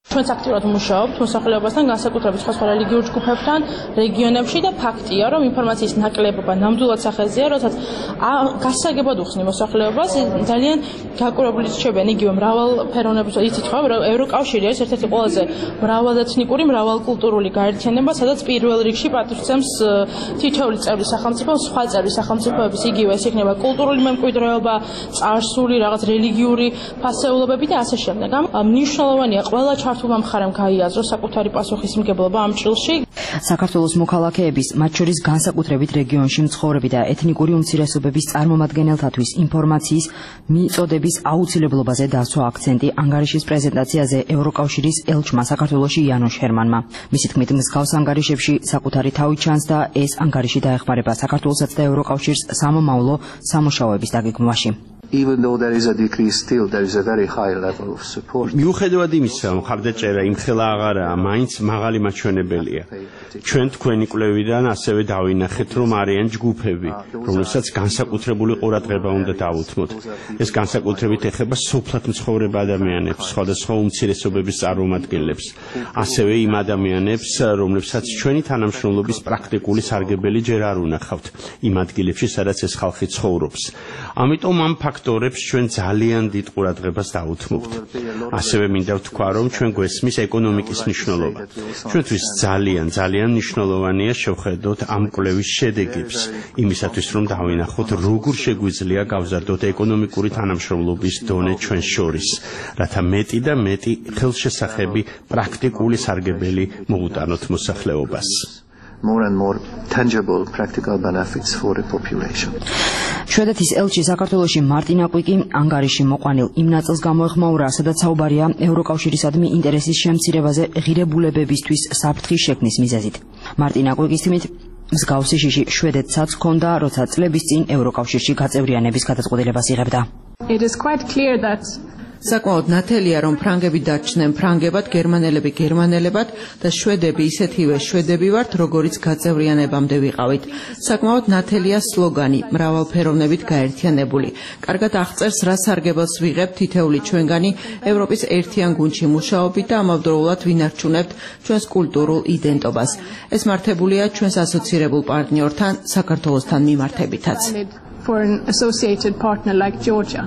ჩვენც აქტიურად ვმუშაობთ მოსახლეობასთან, განსაკუთრებით სხვა რელიგიურ ჯგუფებთან, რეგიონებში და ფაქტია, რომ ინფორმაციის ნაკლებობა ნამდვილად სახეზეა, როდესაც გასაგებად უხსნი მოსახლეობას, ძალიან გაკურებული რჩებიან იგივე მრავალფეროვნების, იცით ხო, ევროკავშირი არის ერთ-ერთი ყველაზე მრავალეთნიკური, მრავალკულტურული გაერთიანება, სადაც პირველ რიგში პატივცემს თითოეული წევრი სახელმწიფო, სხვა წევრი სახელმწიფოების იგივე ეს იქნება კულტურული მემკვიდრეობა, წარსული, რაღაც რელიგიური ფასეულობები და ასე შემდეგ. მნიშვნელოვანია ყველა ქართულმა მხარემ გაიაზროს საკუთარი პასუხისმგებლობა ამ ჭრილში. საქართველოს მოქალაქეების, მათ შორის განსაკუთრებით რეგიონში მცხოვრები და ეთნიკური უმცირესობების წარმომადგენელთათვის ინფორმაციის მიწოდების აუცილებლობაზე დასვა აქცენტი ანგარიშის პრეზენტაციაზე ევროკავშირის ელჩმა საქართველოში იანოშ ჰერმანმა. მისი თქმით, მსგავს ანგარიშებში საკუთარი თავი ჩანს და ეს ანგარიში დაეხმარება საქართველოსაც და ევროკავშირს სამომავლო სამუშაოების დაგეგმვაში. Even though there is a decrease, still there is a very high level of support. მიუხედავად იმისა, რომ მხარდაჭერა იმხელა აღარაა, მაინც მაღალი მაჩვენებელია. ჩვენ თქვენი კვლევიდან ასევე დავინახეთ, რომ არიან ჯგუფები, რომლებსაც განსაკუთრებული ყურადღება უნდა დავუთმოთ. ეს განსაკუთრებით ეხება სოფლად მცხოვრებ ადამიანებს, სხვადასხვა უმცირესობების წარმომადგენლებს, ასევე იმ ადამიანებს, რომლებსაც ჩვენი თანამშრომლობის პრაქტიკული სარგებელი ჯერ არ უნახავთ, იმ ადგილებში, სადაც ეს ხალხი ცხოვრობს. ამიტომ ამ ფაქტორებს ჩვენ ძალიან დიდ ყურადღებას დავუთმობთ. ასევე მინდა ვთქვა, რომ ჩვენ გვესმის ეკონომიკის მნიშვნელობა. ჩვენთვის ძალიან მნიშვნელოვანია შევხედოთ ამ კვლევის შედეგებს, იმისათვის რომ დავინახოთ, როგორ შეგვიძლია გავზარდოთ ეკონომიკური თანამშრომლობის დონე ჩვენ შორის, რათა მეტი და მეტი ხელშესახები პრაქტიკული სარგებელი მოუტანოთ მოსახლეობას. More and more tangible practical benefits for the population. შვედეთის ელჩი საქართველოში მარტინ აკვიკი ანგარიში მოყვანილ იმ ნაწილს გამოეხმაურა, სადაც საუბარია ევროკავშირისადმი ინტერესის შემცირებაზე ღირებულებებისთვის საფრთხის შექმნის მიზეზით. მარტინ აკვიკის თქმით, მსგავსი შიში შვედეთსაც ჰქონდა, როცა წლების წინ ევროკავშირში გაწევრიანების გადაწყვეტილებას იღებდა. It is quite clear that საკმაოდ ნათელია, რომ ფრანგები დაჩნდნენ ფრანგებად, გერმანელები გერმანელებად და შვედები ისეთივე შვედები ვართ, როგორიც გაწევრიანებამდე ვიყავით. საკმაოდ ნათელია სლოგანი მრავალფეროვნებით გაერთიანებული. კარგად აღწერს, რა სარგებელს ვიღებთ თითეული ჩვენგანი ევროპის ერთიან გუნდში მუშაობით და ამავდროულად ვინარჩუნებთ ჩვენს კულტურულ იდენტობას. ეს მართებულია ჩვენს ასოცირებულ პარტნიორთან, საქართველოსთან მიმართებითაც. For an associated partner like Georgia.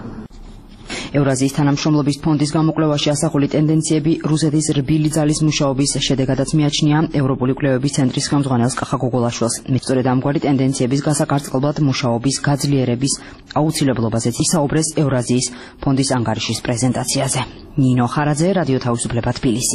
ევრაზიის თანამშრომლობის ფონდის გამოკვლევაში ასახული ტენდენციები რუსეთის რბილი ძალის მუშაობის შედეგადაც მიაჩნია ევროპული კვლევების ცენტრის ხელმძღვანელს კახა გოგოლაშვილს. სწორედ ამგვარი ტენდენციების გასაკარწყლად მუშაობის გაძლიერების აუცილებლობაზეც ისაუბრეს ევრაზიის ფონდის ანგარიშის პრეზენტაციაზე. ნინო ხარაძე, რადიო თავისუფლება, თბილისი.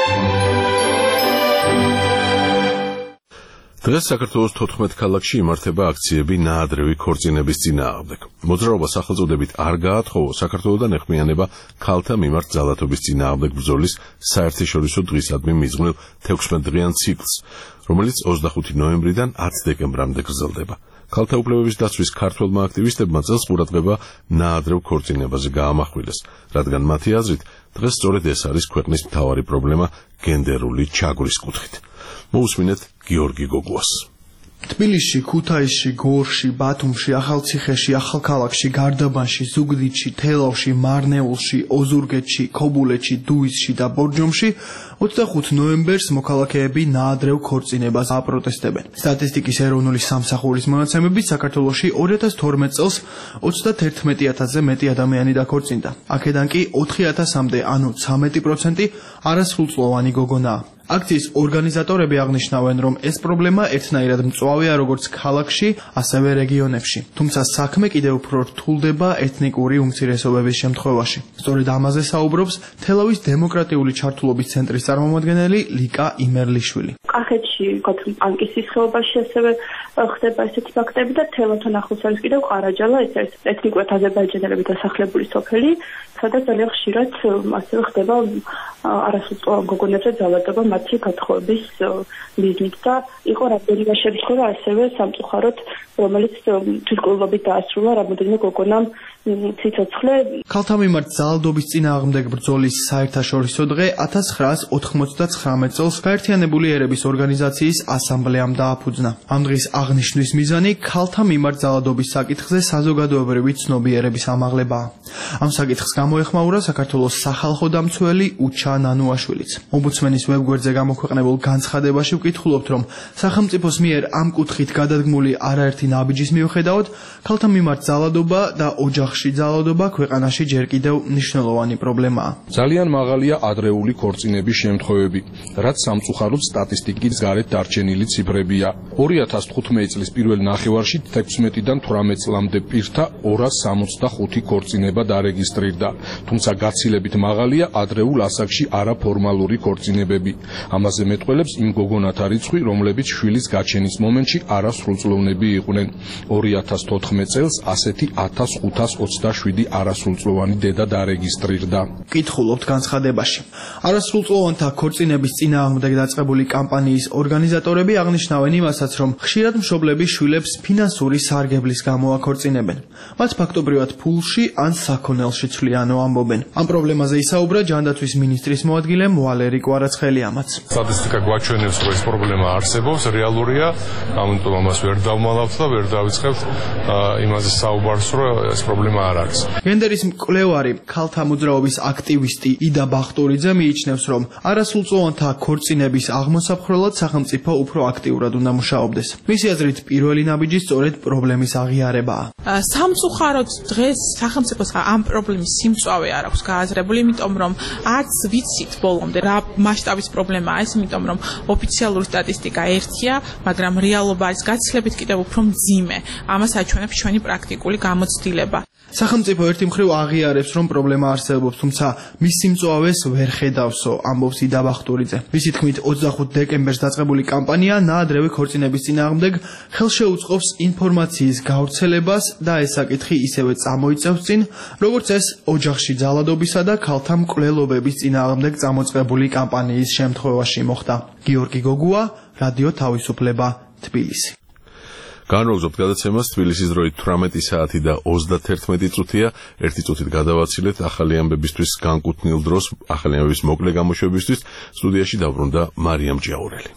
დღეს საქართველოს 14 ქალაქში იმართება აქციები ნაადრევი ქორწინების წინააღმდეგ. მოძრაობა სახელწოდებით არ გაათხოვო საქართველოდან ეხმიანება ქალთა მიმართ ძალადობის წინააღმდეგ ბრძოლის საერთაშორისო დღისადმი მიძღვნილ 16 დღიან ციკლს, რომელიც 25 ნოემბრიდან 10 დეკემბრამდე გრძელდება. ქალთა უფლებების დაცვის ქართველმა აქტივისტებმა წელს ყურადღება ნაადრევ ქორწინებაზე გაამახვილეს, რადგან მათი აზრით დღეს სწორედ ეს არის ქვეყნის მთავარი პრობლემა გენდერული ჩაგვრის კუთხით. მოусმინეთ გიორგი გოგუას. თბილისში, ქუთაისში, გორში, ბათუმში, ახალციხეში, ახალქალაქში, გარდაბანში, ზუგდიდში, თელავში, მარნეულში, ოზურგეთში, ქობულეთში, დუისში და ბორჯომში 25 ნოემბერს მოქალაქეები ნაადრევ ქორწინებას აპროტესტებენ. სტატისტიკის ეროვნული სამსახურის მონაცემებით საქართველოში 2012 წელს 31000-ზე მეტი ადამიანი დაქორწინდა. აქედან კი 4000-მდე, ანუ 13% არასრულწლოვანი გოგონაა. აქციის ორგანიზატორები აღნიშნავენ, რომ ეს პრობლემა ერთნაირად მწვავეა როგორც ქალაქში, ასევე რეგიონებში. თუმცა საქმე კიდევ უფრო რთულდება ეთნიკური უმცირესობების შემთხვევაში. სწორედ ამაზე საუბრობს თელავის დემოკრატიული ჩართულობის ცენტრის წარმომადგენელი ლიკა იმერლიშვილი. კახეთში, პანკისის ხეობაში ასევე ხდება ესეთი ფაქტები და თელავთან ახლოს არის კიდევ ყარაჯალა, ეს არის ეთნიკურად აზერბაიჯანელებით დასახლებული სოფელი, სადაც ძალიან ხშირად ასევე ხდება არასრულწლოვან გოგონებზე ძალადობა მათი გათხოვების მიზნით და იყო რამდენიმე შემთხვევა ასევე სამწუხაროდ, რომელიც თვითმკვლელობით დაასრულა რამოდენიმე გოგონამ სიცოცხლე. ქალთა მიმართ ძალადობის წინააღმდეგ ბრძოლის საერთაშორისო დღე 1999 წელს გაერთიანებული ერების ორგანიზაცია ორგანიზაციის ასამბლეამ დააფუძნა. ამ დღის აღნიშვნის მიზანი ქალთა მიმართ ძალადობის საკითხზე საზოგადოებრივი ცნობიერების ამაღლებაა. ამ საკითხს გამოეხმაურა საქართველოს სახალხო დამცველი უჩა ნანუაშვილიც. ომბუდსმენის ვებგვერდზე გამოქვეყნებულ განცხადებაში ვკითხულობთ, რომ სახელმწიფოს მიერ ამ კუთხით გადადგმული არაერთი ნაბიჯის მიუხედავად, ქალთა მიმართ ძალადობა და ოჯახში ძალადობა ქვეყანაში ჯერ კიდევ მნიშვნელოვანი პრობლემაა. ძალიან მაღალია ადრეული ქორწინების შემთხვევები, რაც სამწუხაროდ სტატისტიკის გარეთ დარჩენილი ციფრებია. 2015 წლის პირველ ნახევარში 16-დან 18 წლამდე პირთა 265 ქორწინება დარეგისტრირდა, თუმცა გაცილებით მაღალია ადრეულ ასაკში არაფორმალური ქორწინებები. ამაზე მეტყველებს იმ გოგონათა რიცხვი, რომლებიც შვილის გაჩენის მომენტში არასრულწლოვნები იყვნენ. 2014 წელს ასეთი 1527 არასრულწლოვანი დედა დარეგისტრირდა. ვკითხულობთ განცხადებაში. არასრულწლოვანთა ქორწინების წინააღმდეგ დაწყებული კამპანიის ორგანიზატორები აღნიშნავენ იმასაც, რომ ხშირად მშობლები შვილებს ფინანსური სარგებლის გამო აქორწინებენ. მათ ფაქტობრივად ფულში ან საქონელში ცვლიანო ამბობენ. ამ პრობლემაზე ისაუბრა ჯანდაცვის მინისტრის მოადგილე ვალერი კვარაცხელიამაც. სტატისტიკა გვაჩვენებს, რომ ეს პრობლემა არსებობს, რეალურია, ამიტომ ამას ვერ დავმალავთ და ვერ დავიწყებთ იმაზე საუბარს, რომ ეს პრობლემა არ არის. გენდერის მკვლევარი, ქალთა მოძრაობის აქტივისტი იდა ბახტურიძე მიიჩნევს, რომ არასრულწლოვანთა ქორწინების აღმოსაფხრელად სახელმწიფო უფრო აქტიურად უნდა მუშაობდეს. მისი აზრით, პირველი ნაბიჯი სწორედ პრობლემის აღიარებაა. სამწუხაროდ დღეს სახელმწიფოს ამ პრობლემის სიმწვავე არ აქვს გააზრებული, იმიტომ რომ არც ვიცით ბოლომდე რა მასშტაბის პრობლემაა ეს, იმიტომ რომ ოფიციალური სტატისტიკა ერთია, მაგრამ რეალობა არის გაცილებით კიდევ უფრო მძიმე. ამას აჩვენებს ჩვენი პრაქტიკული გამოცდილება. სახელმწიფო ერთი მხრივ აღიარებს, რომ პრობლემა არსებობს, თუმცა მის სიმწვავეს ვერ ხედავსო, ამბობს იდა ბახტურიძე. მისი თქმით, 25 დეკემბერს დაწყებული კამპანია ნაადრევი ქორწინების წინააღმდეგ ხელშეუწყობს ინფორმაციის გავრცელებას და ეს საკითხი ისევე წამოიწევს წინ, როგორც ეს ოჯახში ძალადობისა და ქალთა მკვლელობების წინააღმდეგ წამოწყებული კამპანიის შემთხვევაში მოხდა. გიორგი გოგუა, რადიო თავისუფლება, თბილისი. განვაგრძობთ გადაცემას თბილისის დროით 18 საათი და 31 წუთია. ერთი წუთით გადავაცილეთ ახალი ამბებისთვის განკუთვნილ დროს, ახალი ამბების მოკლე გამოშვებისთვის. სტუდიაში დაბრუნდა მარიამ ჭიაურელი.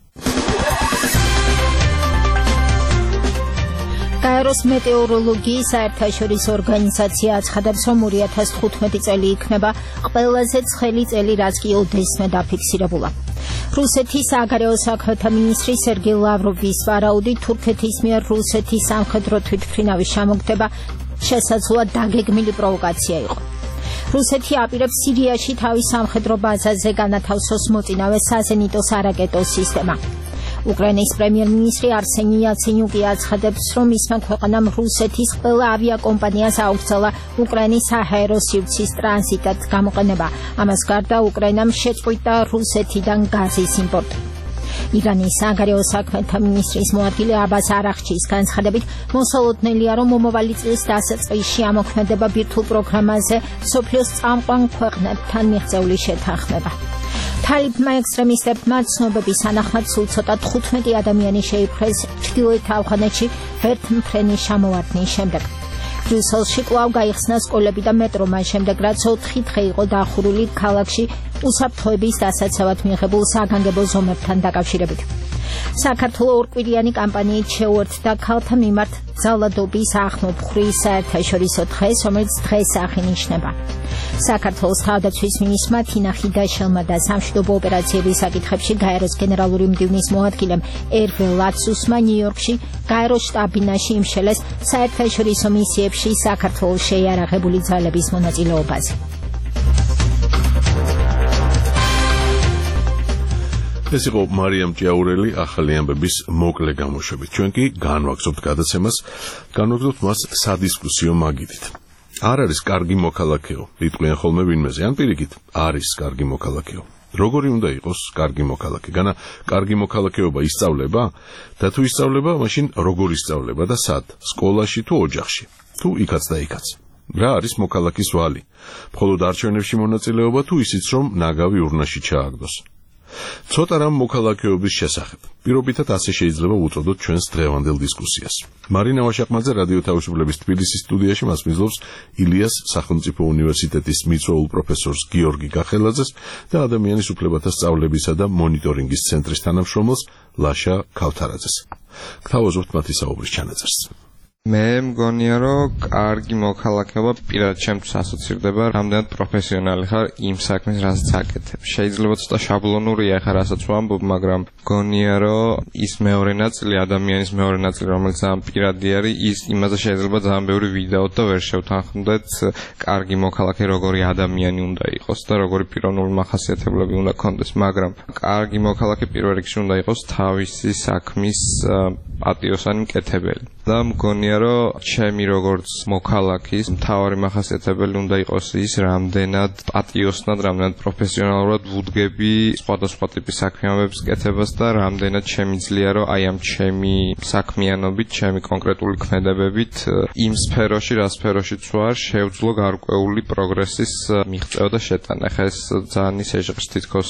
გაეროს მეტეოროლოგიის საერთაშორისო ორგანიზაცია აცხადებს, რომ 2015 წელი იქნება ყველაზე ცხელი წელი, რაც კი ოდესმე დაფიქსირებულა. რუსეთის საგარეო საქმეთა მინისტრი სერგეი ლავროვის ვარაუდით, თურქეთის მიერ რუსეთის სამხედრო თვითმფრინავის ჩამოგდება შესაძლოა დაგეგმილი პროვოკაცია იყო. რუსეთი აპირებს სირიაში თავის სამხედრო ბაზაზე განათავსოს მოწინავე საზენიტო სარაკეტო სისტემა. უკრაინის პრემიერ-მინისტრი არსენი იაცენიუკი აცხადებს, რომ მისმა ქვეყანამ რუსეთის ყველა ავიაკომპანიას აუქცელა უკრაინის საჰაერო სივრცის ტრანზიტად გამოყენება. ამას გარდა უკრაინამ შეწყვიტა რუსეთიდან გაზის იმპორტი. ირანის საგარეო საქმეთა მინისტრის მოადგილე აბას არახჩის განცხადებით, მოსალოდნელია, რომ მომავალი წლის დასაწყისში ამოქმედება ბირთვულ პროგრამაზე მსოფლიოს წამყვან ქვეყნებთან მიღწეული შეთანხმება. თალიბმა ექსტრემისტებმა ცნობების თანახმად სულ ცოტა 15 ადამიანი შეიპყრეს ჩრდილოეთ ავღანეთში ვერთმფრენის ჩამოვარდნის შემდეგ. ბრიუსელში კვლავ გაიხსნა სკოლები და მეტრო, მას შემდეგ რაც 4 დღე იყო დახურული ქალაქში უსაფრთხოების დასაცავად მიიღებულ საგანგებო ზომებთან დაკავშირებით. საქართველოს ორკვირიანი კამპანიით შეუერთდა ქალთა მიმართ ძალადობის ახმობხურის საერთაშორისო დღეს, რომელიც დღეს აღინიშნება. საქართველოს თავდაცვის მინისტრმა თინა ხიდაშელმა და სამშვიდობო ოპერაციების საკითხებში გაეროს გენერალური მდივნის მოადგილემ ერვე ლაცუსმა ნიუ-იორკში გაეროს შტაბ-ბინაში იმშელეს საერთაშორისო მისიებში საქართველოს შეიარაღებული ძალების მონაწილეობაზე. ეს იყო მარიამ ჭიაურელი ახალი ამბების მოკლე გამოშვებით. ჩვენ კი განვაგრძობთ გადაცემას, განვაგრძობთ მას სადისკუსიო მაგიდით. არ არის კარგი მოქალაქეო, იტყვიან ხოლმე ვინმეზე, ან პირიქით, არის კარგი მოქალაქეო. როგორი უნდა იყოს კარგი მოქალაქე? განა კარგი მოქალაქეობა ისწავლება? და თუ ისწავლება, მაშინ როგორ ისწავლება და სად? სკოლაში თუ ოჯახში? თუ იქაც და იქაც? რა არის მოქალაქის ვალი? მხოლოდ არჩევნებში მონაწილეობა თუ ისიც, რომ ნაგავი ურნაში ჩააგდოს? ცოტა რამ მოქალაქეობის შესახებ. პირობითად ასე შეიძლება უწოდოთ ჩვენს დღევანდელ დისკუსიას. მარინა ვაშაყმაძე რადიო თავისუფლების თბილისის სტუდიაში მას მისდევს ილიას სახელმწიფო უნივერსიტეტის მიწვეულ პროფესორს გიორგი გახელაძეს და ადამიანის უფლებათა სწავლებისა და მონიტორინგის ცენტრის თანამშრომელს ლაშა ქავთარაძეს. გთავაზობთ მათი საუბრის ჩანაწერს. მე მგონია რომ კარგი მოქალაქეობა პირადად ჩემთვის ასოცირდება რამდენად პროფესიონალი ხარ იმ საქმეს რასაც აკეთებ. შეიძლება ცოტა შაბლონურია ხარ რასაც ვამბობ, მაგრამ მგონია რომ ის მეორე ნაწილი ადამიანის მეორე ნაწილი რომელიც ამ პირადი არის ის იმაზე შეიძლება ძალიან ბევრი ვიდეოთ და ვერ შევთანხმდეთ კარგი მოქალაქე როგორი ადამიანი უნდა იყოს და როგორი პიროვნული მახასიათებლები უნდა ქონდეს, მაგრამ კარგი მოქალაქე პირველ რიგში უნდა იყოს თავისი საქმის პატიოსანი მკეთებელი. და მგონია რომ ჩემი როგორც მოქალაქის მთავარი მახასიათებელი უნდა იყოს ის რამდენად პატიოსნად, რამდენად პროფესიონალურად ვუდგები სხვადასხვა ტიპის საქმიანობების კეთებას და რამდენად შემიძლია რომ აი ამ ჩემი საქმიანობით, ჩემი კონკრეტული ქმედებებით იმ სფეროში, რა სფეროშიც ვარ, შევძლო გარკვეული პროგრესის მიღწევა და შეტანა. ხა ეს ძალიან ის ეჟღერს თითქოს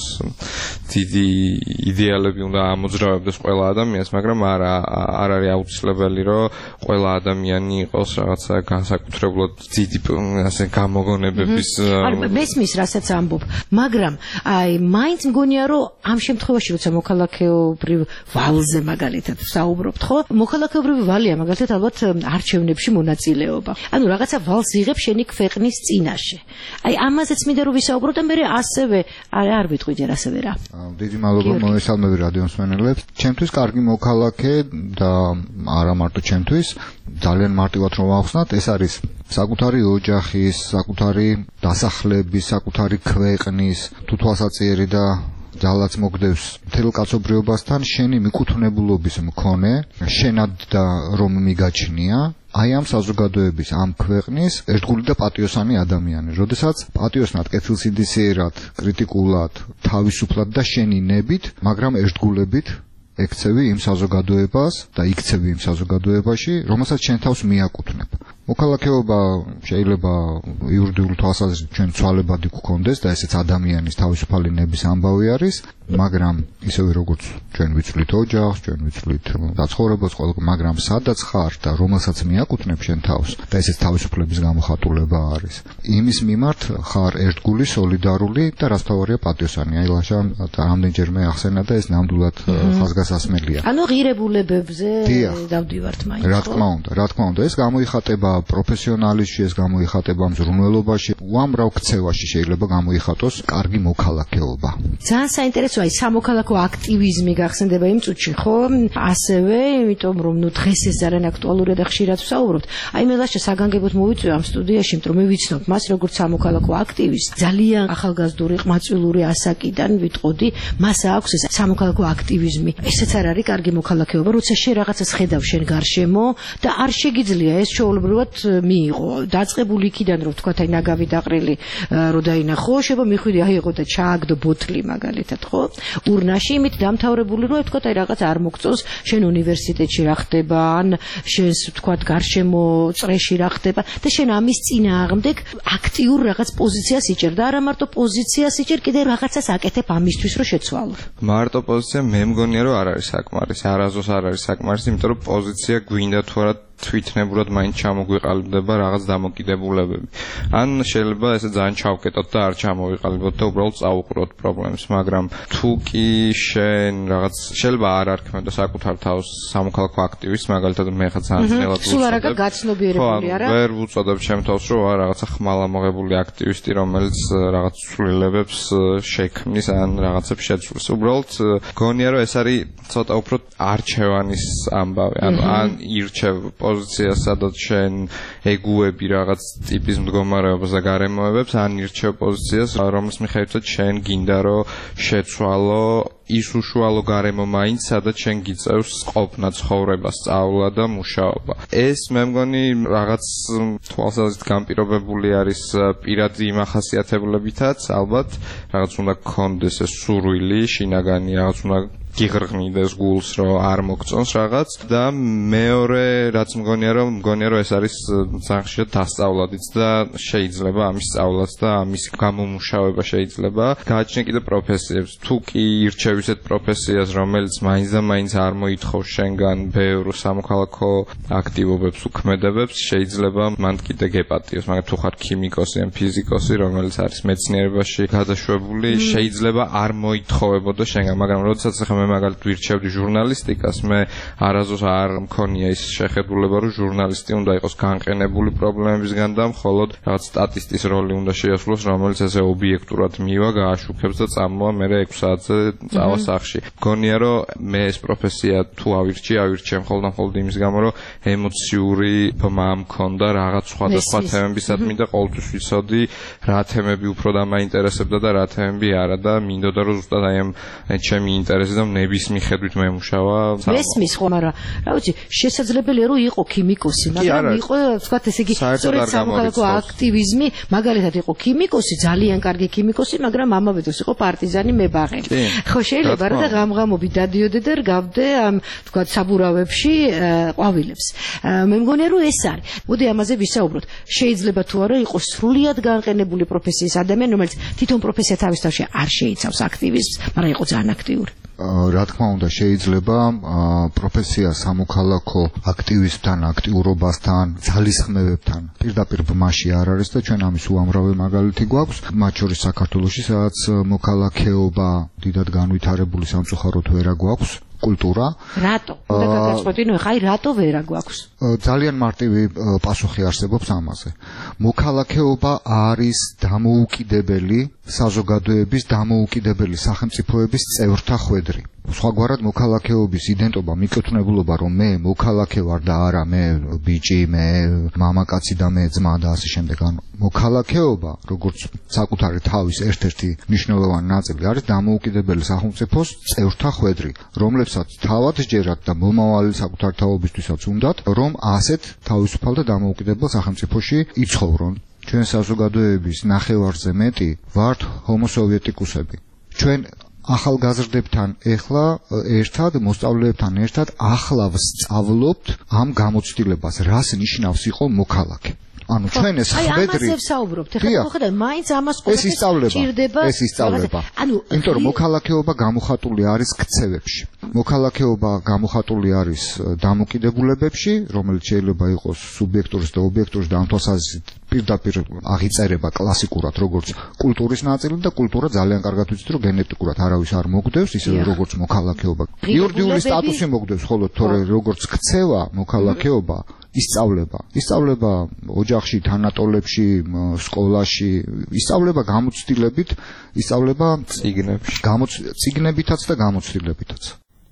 დიდი იდეალები უნდა ამოძრავებდეს ყველა ადამიანს, მაგრამ არ არის აუცილებელი რომ ყველა ადამიანი იყოს რაღაცა განსაკუთრებულად დიდი ასე გამოგონებების მესმის რასაც ამბობ, მაგრამ აი მაინც მგონია რომ ამ შემთხვევაში როცა მოქალაქეობრივ ვალზე მაგალითად საუბრობთ, ხო? მოქალაქეობრივი ვალია მაგალითად ალბათ არჩევნებში მონაწილეობა. ანუ რაღაცა ვალს იღებ შენი ქვეყნის წინაშე. აი ამაზეც მინდა რომ ვისაუბროთ და მე ასევე არ ვიტყვი ჯერ ასევე რა. დიდი მადლობა მოგესალმები რადიო მსმენელებს. ჩემთვის კარგი მოქალაქე და არა მარტო ჩემთვის ძალიან მარტივად რომ ავხსნათ, ეს არის საკუთარი ოჯახის, საკუთარი დასახლების, საკუთარი ქვეყნის, თუ თვალსაჩინო და ძალაც მოგდევს მთელ კაცობრიობასთან შენი მიკუთვნებულობის მქონე, შენად და რომ მიგაჩნია აი ამ საზოგადოების, ამ ქვეყნის ერთგული და პატიოსანი ადამიანი. როდესაც პატიოსნად, კეთილსინდისიერად, კრიტიკულად, თავისუფლად და შენი ნებით, მაგრამ ერთგულებით ექცევი იმ საზოგადოებას და იქცევი იმ საზოგადოებაში, რომელსაც შენ თავს მიაკუთვნებ. მოქალაქეობა შეიძლება იურიდიული თვალსაზრისით ჩვენ ცვალებადი გქონდეს და ესეც ადამიანის თავისუფალი ნების ამბავი არის, მაგრამ ისევე როგორც ჩვენ ვიცვლით ოჯახს, ჩვენ ვიცვლით დაცხოვრებას, მაგრამ სადაც ხარ და რომელსაც მიაკუთვნებ შენ თავს და ესეც თავისუფლების გამოხატულება არის. იმის მიმართ ხარ ერთგული, სოლიდარული და რასთავარია პატიოსანი. აი ლაშა რამდენჯერმე ახსენა და ეს ნამდვილად ხაზგასასმელია. ანუ ღირებულებებზე დავდივართ მაინც. რა თქმა უნდა, ეს გამოიხატება პროფესიონალიზმში, ეს გამოიხატება მზრუნველობაში, უამრავ ქცევაში შეიძლება გამოიხატოს კარგი მოქალაქეობა. ძალიან საინტერესოა აი სამოქალაქო აქტივიზმი გახსენდება იმ წუთში, ხო? ასევე, იმიტომ რომ დღეს ეს ძალიან აქტუალურია და ხშირად ვსაუბრობთ. აი მე ლაშა საგანგებოდ მოვიწვია ამ სტუდიაში, იმიტომ რომ მე ვიცნობ მას როგორც სამოქალაქო აქტივისტს. ძალიან ახალგაზრდული, ყმაწვილური ასაკიდან ვიტყოდი, მას აქვს ეს სამოქალაქო აქტივიზმი. ესეც არ არის კარგი მოქალაქეობა, როცა შენ რაღაცას ხედავ შენ გარშემო და არ შეგიძლია ეს ჩაოლებრივად მიიღო. დაწყებული იქიდან რომ თქვა აი ნაგავი დაყრილი რომ დაინახო, შეიძლება მიხვიდე აიღო და ჩააგდო ბოთლი მაგალითად, ხო? ურნაში იმით დამთავრებული რომ თქვა აი რაღაც არ მოგწონს შენ უნივერსიტეტში რა ხდება, ან შენს თქვა გარშემო წრეში რა ხდება და შენ ამის წინააღმდეგ აქტიურ რაღაც პოზიციას იჭერ და არა მარტო პოზიციას იჭერ, კიდე რაღაცას აკეთებ ამისთვის რომ შეცვალო. მარტო პოზიცია მე მგონია რომ არ არის საკმარისი, არასდროს არ არის საკმარისი, იმიტომ რომ პოზიცია გვინდა თუ არა თვითნებურად მაინც ჩამოგვიყალიბდება რაღაც დამოკიდებულებები. ან შეიძლება ესე ძალიან ჩავკეტოთ და არ ჩამოვიყალიბოთ და უბრალოდ წავუყუროთ პრობლემებს, მაგრამ თუ კი შენ რაღაც შეიძლება არ არქმევ და საკუთარ თავს სამოქალაქო აქტივისტს, მაგალითად მე ხა ძალიან ძნელად ვუწოდებ. სულ არა გაცნობიერებული არა? ვერ ვუწოდებ ჩემ თავს რომ ვარ რაღაცა ხმალამოღებული აქტივისტი, რომელიც რაღაც ცვლილებებს შექმნის ან რაღაცებს შეცვლის. უბრალოდ გონია რომ ეს არის ცოტა უფრო არჩევანის ამბავი, ანუ ან ირჩევ პოზიციას, სადაც შენ ეგუები რაღაც ტიპის მდგომარეობას და გარემოებებს, ან ირჩევ პოზიციას, რომლის მიხედვითაც შენ გინდა რომ შეცვალო ის უშუალო გარემო მაინც, სადაც შენ გიწევს ყოფნა, ცხოვრება, სწავლა და მუშაობა. ეს მე მგონი რაღაც თვალსაზრისით განპირობებული არის პირადი მახასიათებლებითაც, ალბათ რაღაც უნდა გქონდეს ეს სურვილი, შინაგანი რაღაც უნდა გიღრღნიდეს გულს, რომ არ მოგწონს რაღაც და მეორე რაც მგონია რომ ეს არის ზახშია დასწავლადიც და შეიძლება ამის სწავლაც და ამის გამომუშავება შეიძლება. გააჩნია კიდე პროფესიებს. თუ კი ირჩევ ისეთ პროფესიას, რომელიც მაინც და მაინც არ მოითხოვს შენგან ბევრ სამოქალაქო აქტივობებს, უქმედებებს, შეიძლება მან კიდე გეპატიოს. მაგრამ თუ ხარ ქიმიკოსი ან ფიზიკოსი, რომელიც არის მეცნიერებაში გადაშვებული, შეიძლება არ მოითხოვებოდა შენგან, მაგრამ როდესაც ახლა მე მაგალითად ვირჩევდი ჟურნალისტიკას, მე არასდროს არ მქონია ის შეხედულება, რომ ჟურნალისტი უნდა იყოს განყენებული პრობლემებისგან და მხოლოდ რაღაც სტატისტის როლი უნდა შეასრულოს, რომელიც ესე ობიექტურად მივა, გააშუქებს და წამოვა მერე 6 საათზე წავა სახლში. მგონია რომ მე ეს პროფესია თუ ავირჩე მხოლოდ იმის გამო, რომ ემოციური ბმა მქონდა რაღაც სხვადასხვა თემებისადმი და ყოველთვის ვიცოდი რა თემები უფრო დამაინტერესებდა და რა თემები არა და მინდოდა რომ ზუსტად აი ამ ჩემი ინტერესი და ნების მიხედვით მემუშავა. მესმის ხო, მაგრამ რა ვიცი, შესაძლებელია რომ იყო ქიმიკოსი, მაგრამ იყო თქვათ ესე იგი სწორედ სამოქალაქო აქტივიზმი, მაგალითად იყო ქიმიკოსი, ძალიან კარგი ქიმიკოსი, მაგრამ ამავე დროს იყო პარტიზანი მებაღე. ხო შეიძლება რა და ღამღამობით დადიოდე და რგავდე ამ თქვათ საბურავებში ყვავილებს. მე მგონია რომ ეს არის. მოდი ამაზე ვისაუბროთ. შეიძლება თუ არა იყოს სრულიად განყენებული პროფესიის ადამიანი, რომელიც თვითონ პროფესია თავის თავში არ შეიცავს აქტივიზმს, მაგრამ იყო ძალიან აქტიური. რა თქმა უნდა შეიძლება პროფესია სამოქალაქო აქტივისტთან, აქტიურობასთან, ძალისხმევებთან პირდაპირ ბმაში არ არის და ჩვენ ამის უამრავი მაგალითი გვაქვს, მათ შორის საქართველოში, სადაც მოქალაქეობა დიდად განვითარებული სამწუხაროდ ვერა გვაქვს. კულტურა. რატო? უნდა გაგაცხოდინო, ხაი რატო ვერა გვაქვს? ძალიან მარტივი პასუხი არსებობს ამაზე. მოქალაქეობა არის დამოუკიდებელი საზოგადოების, დამოუკიდებელი სახელმწიფოების წევრთა ხვედრი. სხვაგვარად მოქალაქეობის იდენტობა, მიკუთვნებულობა, რომ მე მოქალაქე ვარ და არა მე ბიჭი, მე მამაკაცი და მე ძმა და ასე შემდეგ. ანუ მოქალაქეობა, როგორც საკუთარი თავის ერთ-ერთი მნიშვნელოვანი ნაწილი, არის დამოუკიდებელი სახელმწიფოს წევრთა ხვედრი, რომლებსაც თავად სჯერათ და მომავალი საკუთარი თაობისთვისაც უნდათ, რომ ასეთ თავისუფალ და დამოუკიდებელ სახელმწიფოში იცხოვრონ. ჩვენ საზოგადოების ნახევარზე მეტი ვართ ჰომოსოვიეტიკუსები. ჩვენ ახალგაზრდებთან ეხლა ერთად, მოსწავლეებთან ერთად ახლა ვსწავლობთ ამ გამოცდილებას, რას ნიშნავს იყო მოქალაქე. ანუ ჩვენ ეს ხვედრი ამაზე ვსაუბრობთ. ეხლა მოხდა მაინც ამას ჭირდება. ეს ისწავლება. იმიტომ რომ მოქალაქეობა გამოხატული არის ქცევებში. მოქალაქეობა გამოხატული არის დამოკიდებულებებში, რომელიც შეიძლება იყოს სუბიექტურის და ობიექტურის და ამ თვალსაზრისით პირდაპირ აღიწერება კლასიკურად როგორც კულტურის ნაწილი და კულტურა ძალიან კარგად ვიცით რომ გენეტიკურად არავის არ მოგდევს ისე როგორც მოქალაქეობა. იურიდიული სტატუსი მოგდევს, ხოლო თორე როგორც ქცევა მოქალაქეობა ისწავლება ოჯახში, თანატოლებში, სკოლაში, ისწავლება გამოცდილებით, ისწავლება წიგნებითაც და გამოცდილებითაც.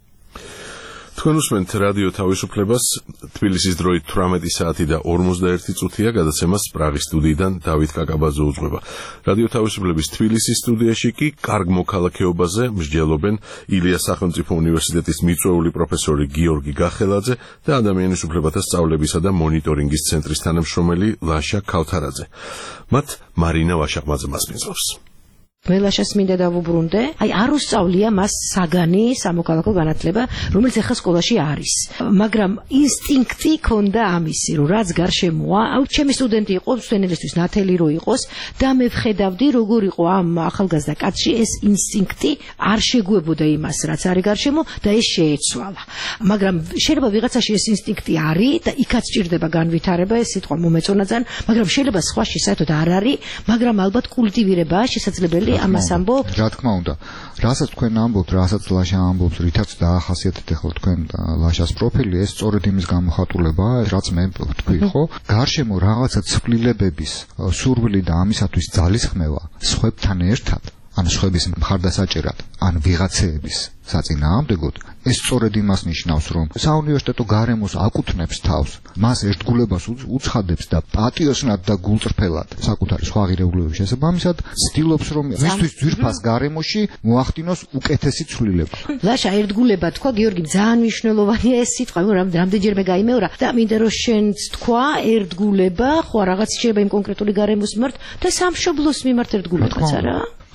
თქვენ უსმენთ რადიო თავისუფლებას, თბილისის დროით 18 საათი და 41 წუთია, გადაცემას პრაღის სტუდიიდან დავით კაკაბაძე უძღვება. რადიო თავისუფლების თბილისის სტუდიაში კი კარგ მოქალაქეობაზე მსჯელობენ ილიას სახელმწიფო უნივერსიტეტის მიწვეული პროფესორი გიორგი გახელაძე და ადამიანის უფლებათა სწავლებისა და მონიტორინგის ცენტრის თანამშრომელი ლაშა ქავთარაძე. მათ მარინა ვაშაყმაძე მასპინძლობს. მელაშას მინდა დავუბრუნდე, აი არ უსწავლია მას საგანი სამოქალაქო განათლება, რომელიც ახლა სკოლაში არის. მაგრამ ინსტინქტი ქონდა ამისი, რომ რაც გარშემოა, აუ ჩემი სტუდენტი იყო, სვენელისთვის ნათელი რო იყოს და მე ვხედავდი, როგორ იყო ამ ახალგაზრდა კაცში ეს ინსტინქტი არ შეგუებოდა იმას, რაც არის გარშემო და ეს შეეცვალა. მაგრამ შეიძლება ვიღაცაში ეს ინსტინქტი არის და იქაც ჭირდება განვითარება, ეს სიტყვა მომეწონა ძალიან, მაგრამ შეიძლება სხვაში საერთოდ არ არის, მაგრამ ალბათ კულტივირებაა შესაძლებელი ამას ამბობთ? რა თქმა უნდა. რასაც თქვენ ამბობთ, რასაც ლაშა ამბობს, რითაც დაახასიათეთ ახლა თქვენ ლაშას პროფილი, ეს სწორედ იმის გამოხატულებაა, რაც მე ვთქვი, ხო? გარშემო რაღაცა ცვლილებების სურვილი და ამისათვის ძალისხმევა სხვებთან ერთად, ან სხვების მხარდასაჭერად, ან ვიღაცეების საწინააღმდეგოდ, ეს სწორედ იმას ნიშნავს, რომ საუნივერსიტეტო გარემოს აკუთვნებს თავს, მას ერთგულებას უცხადებს და პატიოსნად და გულწრფელად საკუთარი სხვა ღირებულებების შესაბამისად ცდილობს, რომ მისთვის ძვირფას გარემოში მოახდინოს უკეთესი ცვლილება. ლაშა ერთგულება თქვა, გიორგი, ძალიან მნიშვნელოვანია ეს სიტყვა, რამდენჯერმე გაიმეორა და მინდა რომ შენც თქვა ერთგულება, ხო რაღაც შეიძლება იმ კონკრეტული გარემოს მიმართ და სამშობლოს მიმართ ერთგულებაც არა?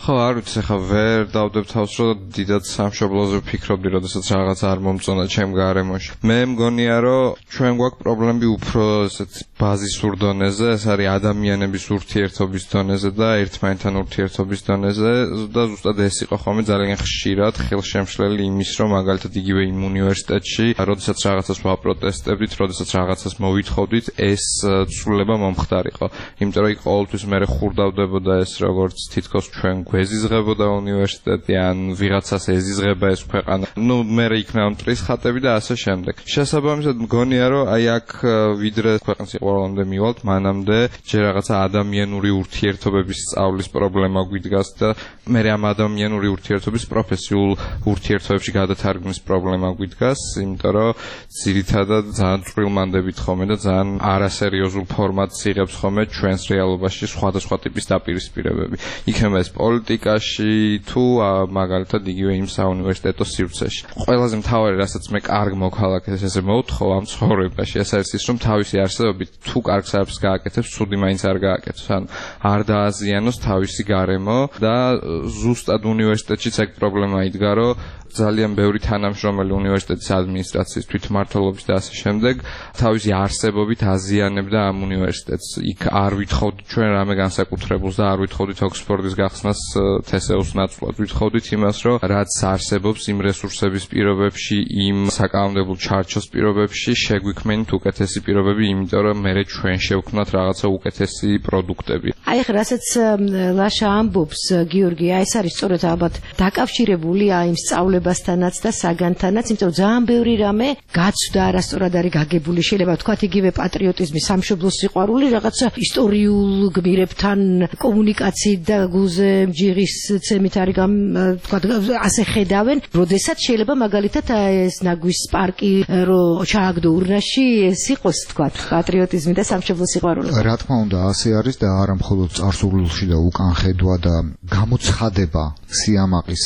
ხო, არ ვიცი, ხა ვერ დავდებ თავს, რომ დიდად სამშობლოზე ვფიქრობდი, როდესაც რაღაც არ მომწონა ჩემ გარემოში. მე მგონია, რომ ჩვენ გვაქვს პრობლემები უფრო ესეთ ბაზისურ დონეზე, ეს არის ადამიანების ურთიერთობის დონეზე და ერთმანეთთან ურთიერთობის დონეზე და ზუსტად ეს იყო ხოლმე ძალიან ხშირად ხელშემშლელი იმის, რომ მაგალითად იგივე იმ უნივერსიტეტში, როდესაც რაღაცას ვაპროტესტებდით, როდესაც რაღაცას მოვითხოვდით, ეს ცვლილება მომხდარიყო. იმიტომ რომ იქ ყოველთვის მე ხურდავდებოდა ეს როგორც თითქოს ჩვენ გვეზიზღებოდა უნივერსიტეტი ან ვიღაცას ეზიზღება ეს ქვეყანა. ნუ მე იქნა მტრის ხატები და ასე შემდეგ. შესაბამისად მგონია რომ აი აქ ვიდრე ქვეყნის სიყვარულამდე მივალთ, მანამდე ჯერ რაღაცა ადამიანური ურთიერთობების სწავლის პრობლემა გვიდგას და მე ამ ადამიანური ურთიერთობის პროფესიულ ურთიერთობებში გადათარგმნის პრობლემა გვიდგას, იმიტომ რომ ძირითადად ძალიან წვრილმანდებით ხოლმე და ძალიან არასერიოზულ ფორმატს იღებს ხოლმე ჩვენს რეალობაში სხვადასხვა ტიპის დაპირისპირებები. იქნება ეს პოლიტიკაში თუ მაგალითად იგივე იმ საუნივერსიტეტო სივრცეში. ყველაზე მთავარი, რასაც მე კარგ მოქალაქეს ესე მოვთხოვ ამ ცხოვრებაში, ეს არის ის, რომ თავისი არსებობით თუ კარგს არაფერს გააკეთებს, ცუდი მაინც არ გააკეთებს. ან არ დააზიანოს თავისი გარემო და ზუსტად უნივერსიტეტშიც ეგ პრობლემა იდგა, რომ ძალიან ბევრი თანამშრომელი უნივერსიტეტის ადმინისტრაციის თვითმმართველობის და ასე შემდეგ თავისი არსებობით აზიანებდა ამ უნივერსიტეტს. იქ არ ვითხოვდით ჩვენ რამე განსაკუთრებულს და არ ვითხოვდით ოქსფორდის გახსნას თესეუს ნაცვლად. ვითხოვდით იმას, რომ რაც არსებობს იმ რესურსების პირობებში, იმ საკანონმდებლო ჩარჩოს პირობებში შეგვიქმნით უკეთესი პირობები, იმიტომ რომ მე ჩვენ შევქმნათ რაღაცა უკეთესი პროდუქტები. აი ხა რასაც ლაშა ამბობს გიორგი, აი ეს არის სწორედ ალბათ დაკავშირებულია იმ სწავლებასთანაც და საგანთანაც, იმიტომ რომ ძალიან ბევრი რამე გაცვდა არასწორად არის გაგებული. შეიძლება ვთქვათ იგივე პატრიოტიზმი, სამშობლოს სიყვარული, რაღაცა ისტორიულ გმირებთან კომუნიკაციით და გულზე ჯიღის ცემით არის ვთქვათ ასე ხედავენ, როდესაც შეიძლება მაგალითად ეს ნაგვის პარკი რო ჩააგდო ურნაში, ეს იყოს ვთქვათ პატრიოტიზმი და სამშობლოს სიყვარული. რა თქმა უნდა, ასე არის და არა მხოლოდ წარსულში და უკან ხედვა და გამოცხადება სიამაყის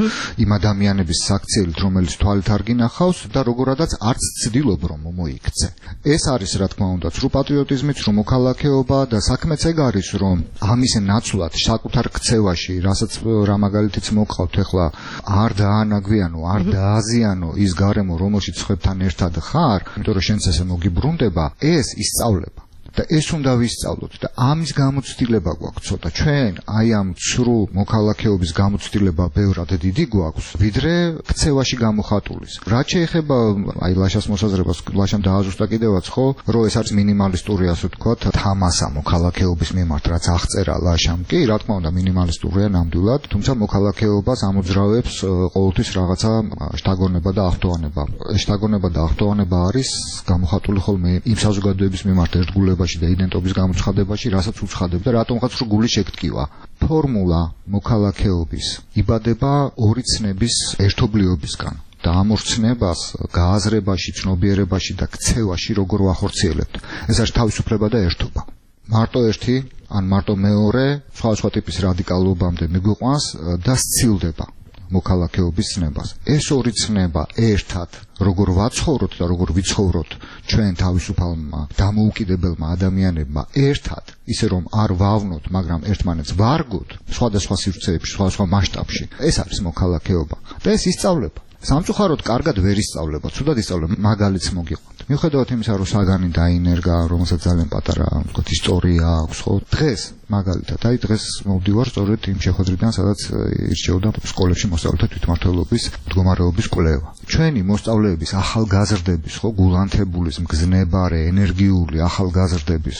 იმ ადამიანების საქციელით, რომელიც თვალით არ გინახავს და როგორადაც არც ცდილობ რომ მოიქცე. ეს არის რა თქმა უნდა ცრუ პატრიოტიზმი, ცრუ მოქალაქეობა და საქმეც ეგ არის, რომ ამის ნაცვლად საკუთარ ქცევაში, რასაც რა მაგალითიც მოყავთ ახლა, არ დაანაგვიანო, არ დააზიანო ის გარემო, რომელშიც ხებთან ერთად ხარ, იმიტომ რომ შენც ესე მოგიბრუნდება, ეს ისწავლება. და ეს უნდა ვისწავლოთ და ამის გამოცდილება გვაქვს ცოტა. ჩვენ აი ამ ცრუ მოქალაქეობის გამოცდილება ბევრად დიდი გვაქვს, ვიდრე ქცევაში გამოხატულის. რაც შეეხება აი ლაშას მოსაზრებას, ლაშამ დააზუსტა კიდევაც, ხო, რომ ეს არის მინიმალისტური, ასე ვთქვათ, თამასა მოქალაქეობის მიმართ, რაც აღწერა ლაშამ. კი, რა თქმა უნდა, მინიმალისტურია ნამდვილად, თუმცა მოქალაქეობას ამოძრავებს ყოველთვის რაღაცა შთაგონება და ახტოვანება. შთაგონება და ახტოვანება არის გამოხატული ხოლმე იმ საზოგადოების მიმართ ერთგულება და იდენტობის გამოცხადებაში, რასაც უცხადებდა, რატომღაც რგული შეგტკივა. ფორმულა მოქალაქეობის იბადება ორი ცნების ერთობლიობისგან და ამ ორ ცნებას გააზრებაში, ცნობიერებაში და ქცევაში როგორ ვახორციელებთ. ეს არის თავისუფლება და ერთობა. მარტო ერთი ან მარტო მეორე სხვადასხვა ტიპის რადიკალობამდე მიგვიყვანს და სცილდება მოქალაქეობის ცნებას. ეს ორი ცნება ერთად როგორ ვაცხოვროთ და როგორ ვიცხოვროთ ჩვენ თავისუფალმა დამოუკიდებელმა ადამიანებმა ერთად, ისე რომ არ ვავნოთ, მაგრამ ერთმანეთს ვარგოთ სხვადასხვა სივრცეებში, სხვადასხვა მასშტაბში. ეს არის მოქალაქეობა და ეს ისწავლება. სამწუხაროდ კარგად ვერ ისწავლება, ცუდად ისწავლება. მაგალითს მოგიყვანთ. მიუხედავად იმისა, რომ საგანი დაინერგა, რომელსაც ძალიან პატარა, ვთქვათ, ისტორია აქვს, ხო? დღეს მაგალითად, აი დღეს მოვდივარ სწორედ იმ შეხვედრიდან, სადაც ირჩეოდა სკოლებში მოსწავლეთა თვითმმართველობის მდგომარეობის კვლევა. ჩვენი მოსწავლეების ახალგაზრდების, ხო, გულანთებულის, მგზნებარე, ენერგიული ახალგაზრდების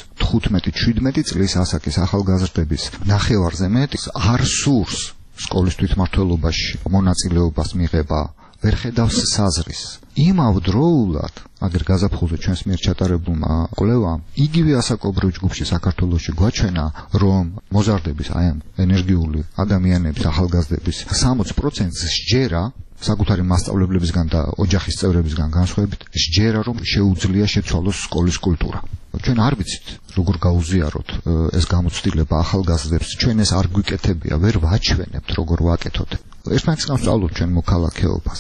15-17 წლის ასაკის ახალგაზრდების ნახევარზე მეტის არ სურს სკოლის თვითმმართველობაში მონაწილეობას მიღება, ვერ ხედავს საზრის. იმავდროულად, აგერ გაზაფხულზე ჩვენს მიერ ჩატარებულმა კვლევამ, იგივე ასაკობრივ ჯგუფში საქართველოში გვაჩვენა, რომ მოზარდების აი ამ ენერგიული ადამიანების, ახალგაზრდების 60%-ს სჯერა საკუთარი მასწავლებლებისგან და ოჯახის წევრებისგან განსხვავებით, სჯერა რომ შეუძლია შეცვალოს სკოლის კულტურა. ჩვენ არ ვიცით, როგორ გაუზიაროთ ეს გამოცდილება ახალგაზრდებს, ჩვენ ეს არ გვიკეთებია, ვერ ვაჩვენებთ, როგორ ვაკეთოთ. ერთმანეთს გავსწავლოთ ჩვენ მოქალაქეობას.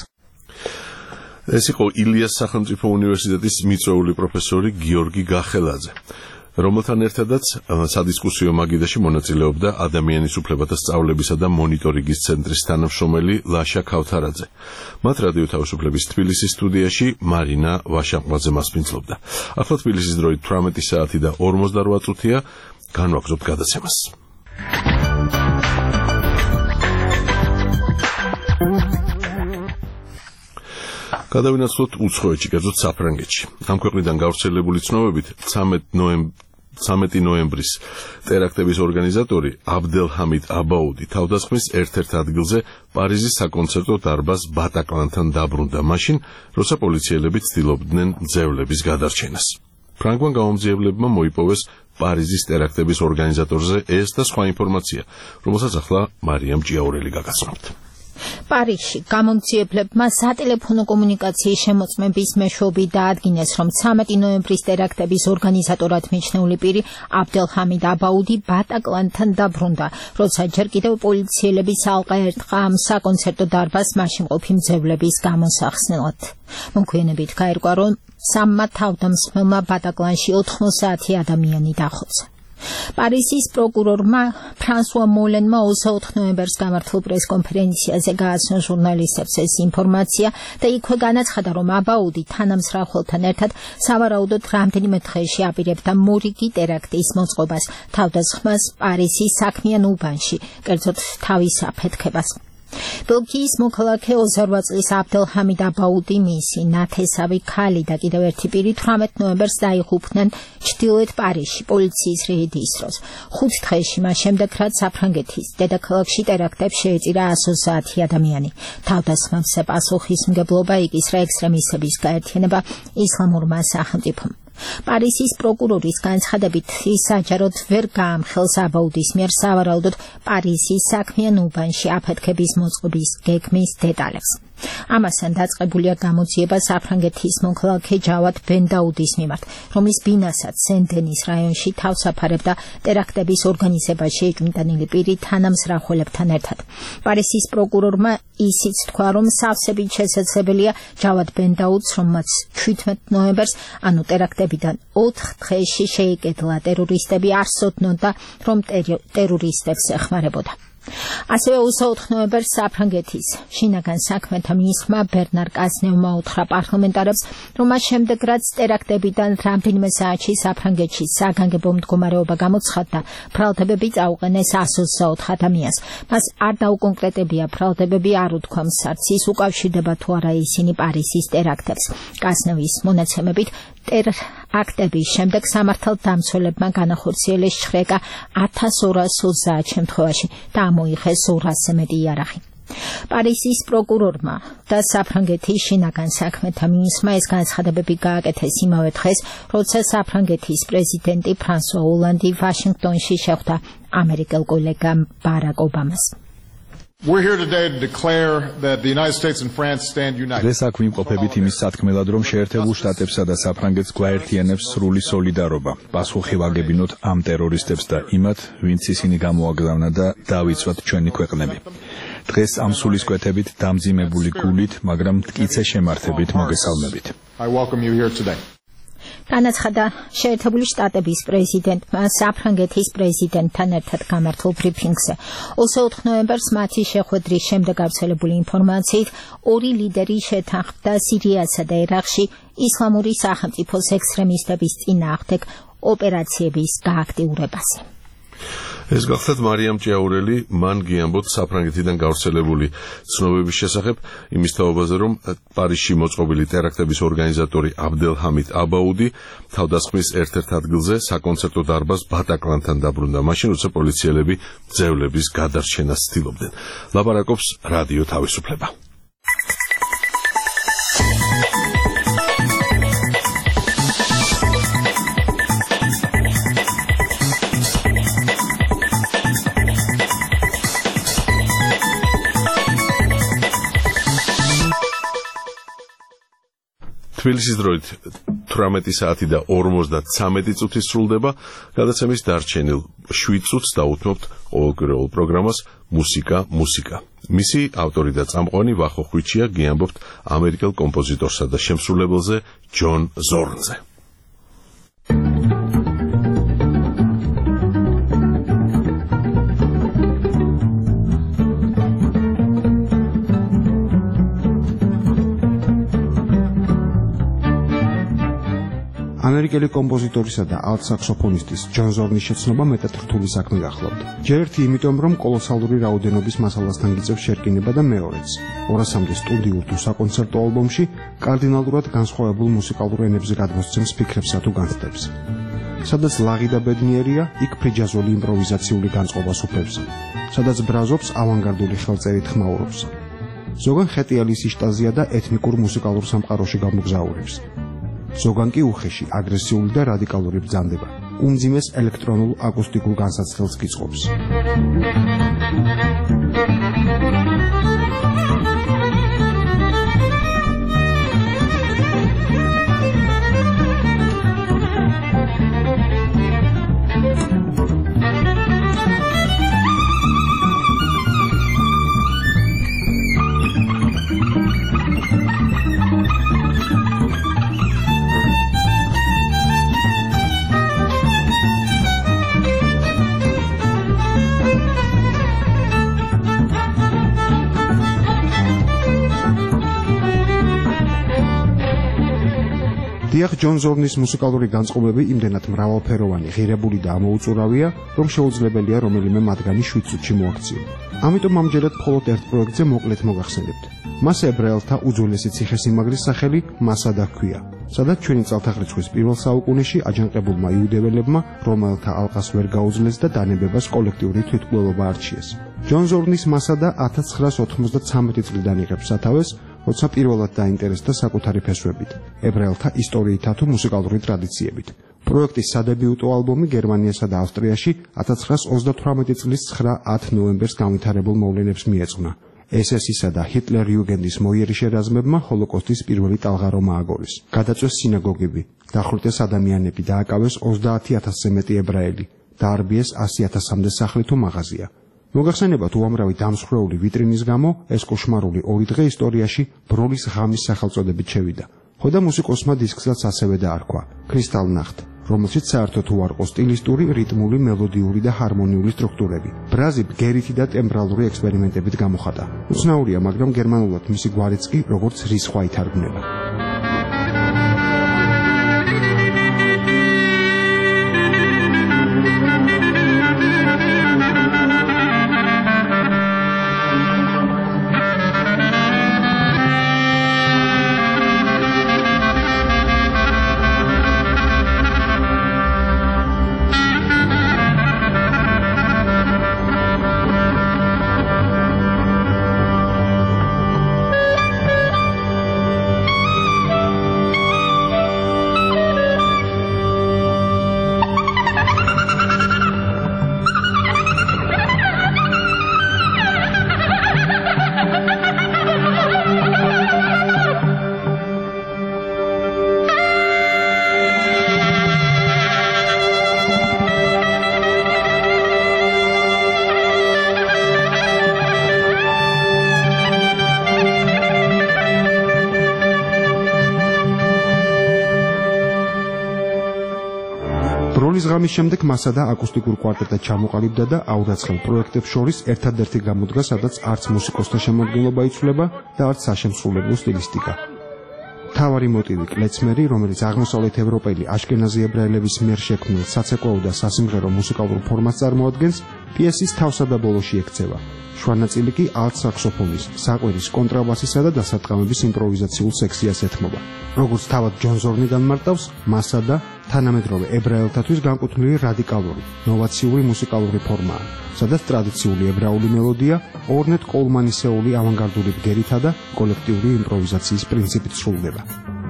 ეს იყო ილიას სახელმწიფო უნივერსიტეტის მიწვეული პროფესორი გიორგი გახელაძე. რომელთან ერთადაც სადისკუსიო მაგიდაში მონაწილეობდა ადამიანის უფლებათა სწავლებისა და მონიტორინგის ცენტრის თანამშრომელი ლაშა ქავთარაძე. მათ რადიო თავისუფლების თბილისის სტუდიაში მარინა ვაშაყმაძე მასპინძლობდა. ახლა თბილისის დროით 18 საათი და 48 წუთია. განვაგრძობთ გადაცემას. გადავინაცვლოთ უცხოეთში, კერძოდ საფრანგეთში. ამ ქვეყნიდან გავრცელებული ცნობებით 13 ნოემბრის ტერაქტების ორგანიზატორი აბდელჰამიდ აბაუდი თავდასხმის ერთ-ერთ ადგილზე პარიზის საკონცერტო დარბაზ ბატაკლანთან დაბრუნდა მაშინ, როცა პოლიციელები ცდილობდნენ მძევლების გადარჩენას. ფრანგმა გამომძიებლებმა მოიპოვეს პარიზის ტერაქტების ორგანიზატორზე ეს და სხვა ინფორმაცია, რომელსაც ახლა მარიამ ჭიაურელი გაგაცნობთ. პარიზში გამომძიებლებმა სატელეფონო კომუნიკაციის შემოწმების მეშვეობით დაადგინეს, რომ 13 ნოემბრის ტერაქტების ორგანიზატორად მიჩნეული პირი აბდელჰამიდ აბაუდი ბატაკლანთან დაბრუნდა, როცა ჯერ კიდევ პოლიციელები ალყა ერტყა ამ საკონცერტო დარბაზს მაშინ ყოფი მძევლების გამოსახსნელად. მოგვიანებით გაირკვა, რომ სამმა თავდამსხმელმა ბატაკლანში 80 ადამიანი დახოცა. პარიზის პროკურორმა ფრანსუა მოლენმა 24 ნოემბერს გამართულ პრესკონფერენციაზე გააცნო ჟურნალისტებს ეს ინფორმაცია და იქვე განაცხადა, რომ აბაუდი თანამსხმელთან ერთად სავარაუდოდ რამდენიმე დღეში აპირებდა მორიგი ტერაქტის მოწყობას, თავდასხმას პარიზის საქმიან უბანში, კერძოდ თავის აფეთქებას. ბელგიის მოქალაქე 28 წლის აბდელჰამიდ აბაუდი, მისი ნათესავი ქალი და კიდევ ერთი პირი 18 ნოემბერს დაიღუპნენ ჩრდილოეთ პარიზში პოლიციის რეიდის დროს. 5 დღეში მას შემდეგ, რაც საფრანგეთის დედაქალაქში ტერაქტებს შეეწირა 130 ადამიანი. თავდასხმებზე პასუხისმგებლობა იკისრა ექსტრემისტების გაერთიანება ისლამურმა სახელმწიფომ. პარიზის პროკურორის განცხადებით, ის საჯაროდ ვერ გაამხელს აბაუდის მიერ სავარაუდოდ პარიზის საქმიან უბანში აფეთქების მოწყობის გეგმის დეტალებს. ამასთან დაწყებულია გამოძიება საფრანგეთის მოქალაქე ჯავად ბენდაუდის მიმართ, რომლის ბინასაც სენ-დენის რაიონში თავს აფარებდა ტერაქტების ორგანიზებაში ეჭვმიტანილი პირი თანამსახველებთან ერთად. პარიზის პროკურორმა ისიც თქვა, რომ სავსებით შესაძლებელია ჯავად ბენდაუდს, რომელმაც 17 ნოემბერს, ანუ ტერაქტებიდან 4 დღეში შეიკედლა ტერორისტები, არ სცოდნოდა, რომ ტერორისტებს ეხმარებოდა. ასევე 24 ნოემბერს საფრანგეთის შინაგან საქმეთა მინისტრმა ბერნარ კაზნევმა უთხრა პარლამენტარებს, რომ მას შემდეგ, რაც ტერაქტებიდან რამდენიმე საათში საფრანგეთში საგანგებო მდგომარეობა გამოცხადდა, ბრალდებები წაუყენეს 124 ადამიანს. მას არ დაუკონკრეტებია ბრალდებები არ უთქვამს, არც ის უკავშირდება თუ არა ისინი პარიზის ტერაქტებს. კაზნევის მონაცემებით, ტერაქტების შემდეგ სამართალდამცველებმა განახორციელეს შხრეკა 1230 შემთხვევაში და ამოიღეს 200-ზე მეტი იარაღი. პარიზის პროკურორმა და საფრანგეთის შინაგან საქმეთა მინისტრმა ეს განცხადებები გააკეთეს იმავე დღეს, როცა საფრანგეთის პრეზიდენტი ფრანსუა ოლანდი ვაშინგტონში შეხვდა ამერიკელ კოლეგამ ბარაკ ობამას. We're here today to declare that the United States and France stand united. დღეს აქ ვიმყოფებით იმის სათქმელად, რომ შეერთებულ შტატებსა და საფრანგეთს გვაერთიანებს სრული სოლიდარობა. პასუხი ვაგებინოთ ამ ტერორისტებს და იმათ, ვინც ისინი გამოაგზავნა და დავიცვათ ჩვენი ქვეყნები. დღეს ამ სულისკვეთებით დამძიმებული გულით, მაგრამ მტკიცე შემართებით მოგესალმებით. I welcome you here today. განაცხადა შეერთებული შტატების პრეზიდენტმა საფრანგეთის პრეზიდენტთან ერთად გამართულ ბრიფინგზე. 24 ნოემბერს მათი შეხვედრის შემდეგ გავრცელებული ინფორმაციით, ორი ლიდერი შეთანხმდა სირიასა და ერაყში ისლამური სახელმწიფოს ექსტრემისტების წინააღმდეგ ოპერაციების გააქტიურებაზე. ეს გახლავთ მარიამ ჭიაურელი, მან გიამბოთ საფრანგეთიდან გავრცელებული ცნობების შესახებ იმის თაობაზე, რომ პარიზში მოწყობილი ტერაქტების ორგანიზატორი აბდელჰამიდ აბაუდი თავდასხმის ერთ-ერთ ადგილზე საკონცერტო დარბაზ ბატაკლანთან დაბრუნდა მაშინ, როცა პოლიციელები მძევლების გადარჩენას ცდილობდნენ. ლაპარაკობს რადიო თავისუფლება. თბილისის დროით 18 საათი და 53 წუთი სრულდება. გადაცემის დარჩენილ 7 წუთს დაუთმობთ ყოველკვირეულ პროგრამას მუსიკა. მისი ავტორი და წამყვანი ვახო ხვიჩია, გიამბობთ ამერიკელ კომპოზიტორსა და შემსრულებელზე ჯონ ზორნზე. ამერიკელი კომპოზიტორისა და ალტ-საქსოფონისტის ჯონ ზორნის შეცნობა მეტად რთული საქმე გახლავთ. ჯერ ერთი იმიტომ, რომ კოლოსალური რაოდენობის მასალასთან გიწევს შერკინება და მეორეც, 200-მდე სტუდიურ თუ საკონცერტო ალბომში კარდინალურად განსხვავებულ მუსიკალურ ენებზე გადმოსცემს ფიქრებსა თუ განცდებს. სადაც ლაღი და ბედნიერია, იქ ფრიჯაზული იმპროვიზაციული განწყობა სუფევს, სადაც ბრაზობს ავანგარდული ხელწერით ხმაურობს. ზოგან ხეტიალი სიშტაზია და ეთნიკურ მუსიკალურ სამყაროში გამოგზაურებს. ზოგან კი უხეში, აგრესიული და რადიკალური ბრძანდება. უმძიმეს ელექტრონულ აკუსტიკურ განსაცდელს გიწყობს. დიახ, ჯონ ზორნის მუსიკალური განწყობები იმდენად მრავალფეროვანი, ღირებული და ამოუწურავია, რომ შეუძლებელია რომელიმე მათგანი 7 წუთში მოაქციო. ამიტომ ამჯერად მხოლოდ ერთ პროექტზე მოკლედ მოგახსენებთ. მას ებრაელთა უძველესი ციხესიმაგრის სახელი მასადა ჰქვია, სადაც ჩვენი წელთაღრიცხვის პირველ საუკუნეში აჯანყებულმა იუდეველებმა რომელთა ალყას ვერ გაუძლეს და დანებებას კოლექტიური თვითმკვლელობა არჩიეს. ჯონ ზორნის მასადა 1993 წლიდან იღებს სათავეს, როცა პირველად დაინტერესდა საკუთარი ფესვებით, ებრაელთა ისტორიითა თუ მუსიკალური ტრადიციებით. პროექტის სადებიუტო ალბომი გერმანიასა და ავსტრიაში 1938 წლის 9-10 ნოემბერს განვითარებულ მოვლენებს მიეძღვნა. SS-ისა და ჰიტლერ-იუგენდის მოიერი შერაზმებმა ჰოლოკოსტის პირველი ტალღარომა ააგორეს. გადაწვეს სინაგოგები, დახვრიტეს ადამიანები და აკავეს 30,000-ზე მეტი ებრაელი, დაარბიეს 100,000-მდე სახლი თუ მაღაზია. მოგახსენებათ უამრავი დამსხვრეული ვიტრინის გამო ეს კოშმარული 2 დღე ისტორიაში ბროლის ღამის სახელწოდებით შევიდა. ხოდა მუსიკოსმა დისკსაც ასევე დაარქვა Crystal Nacht, რომელშიც საერთოდ უარყო სტილისტური, რიტმული, მელოდიური და ჰარმონიული სტრუქტურები. ბრაზი ბგერითი და ტემბრალური ექსპერიმენტებით გამოხატა. უცნაურია, მაგრამ გერმანულად მისი გვარიც კი როგორც რისხვა ითარგმნება. ბროლის ღამის შემდეგ მასადა აკუსტიკურ კვარტეტად ჩამოყალიბდა და აურაცხელ პროექტებს შორის ერთადერთი გამოდგა, სადაც არც მუსიკოსთა შემოქმედება იცვლება და არც საშემსრულებლო სტილისტიკა. თავარი მოტივი კლეცმერი, რომელიც აღმოსავლეთ ევროპელი აშკენაზი ებრაელების მიერ შექმნილ საცეკვაო და სასიმღერო მუსიკალურ ფორმას წარმოადგენს, პიესის თავსა და ბოლოში ექცევა. შუა ნაწილი კი ალტ-საქსოფონის, საყვირის, კონტრაბასისა და დასარტყამების იმპროვიზაციულ სექციას ეთმობა. როგორც თავად ჯონ ზორნი განმარტავს, მასადა თანამედროვე ებრაელთათვის განკუთვნილი რადიკალური, ნოვაციური მუსიკალური ფორმაა, სადაც ტრადიციული ებრაული მელოდია ორნეტ კოლმანისეული ავანგარდული ბგერითა და კოლექტიური იმპროვიზაციის პრინციპით სრულდება.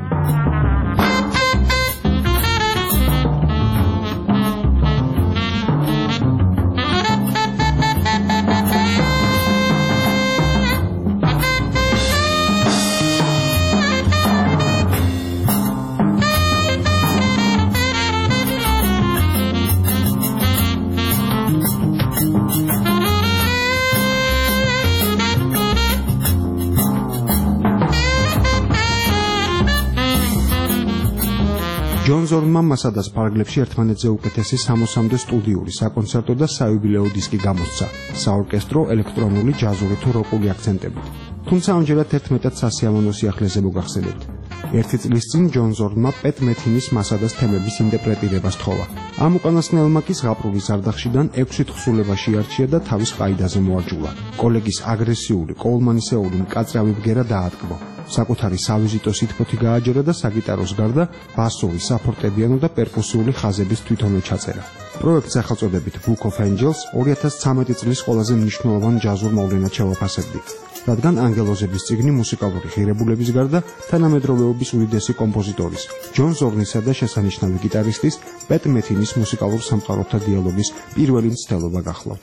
ჯონ ზორნმა მასადას ფარგლებში ერთმანეთზე უკეთესი 60-მდე სტუდიური, საკონცერტო და საიუბილეო დისკი გამოსცა, საორკესტრო, ელექტრონული, ჯაზური თუ როკული აქცენტებით. თუმცა ამჯერად ერთ მეტად სასიამოვნო სიახლეზე მოგახსენებთ. ერთი წლის წინ ჯონ ზორნმა პეტ მეთინის მასადას თემების ინტერპრეტირება სთხოვა. ამ უკანასკნელმა კი ზღაპრული ზარდახშიდან 6 თხზულება შეარჩია და თავის ყაიდაზე მოაჯულა. კოლეგის აგრესიული, კოულმანისეული მკაცრავი ბგერა დაატკბო. საკუთარი სავიზიტო სითბოთი გააჯერა და საგიტაროს გარდა ბასური, საფორტეპიანო და პერკუსიული ხაზების თვითონვე ჩაწერა. პროექტს სახელწოდებით Book of Angels 2013 წლის ყველაზე მნიშვნელოვან ჯაზურ მოვლენად შევაფასებდი. რადგან ანგელოზების წიგნი მუსიკალური ღირებულების გარდა თანამედროვეობის უდიდესი კომპოზიტორის, ჯონ ზორნისა და შესანიშნავი გიტარისტის პეტ მეთინის მუსიკალურ სამყაროთა დიალოგის პირველი მცდელობა გახლავთ.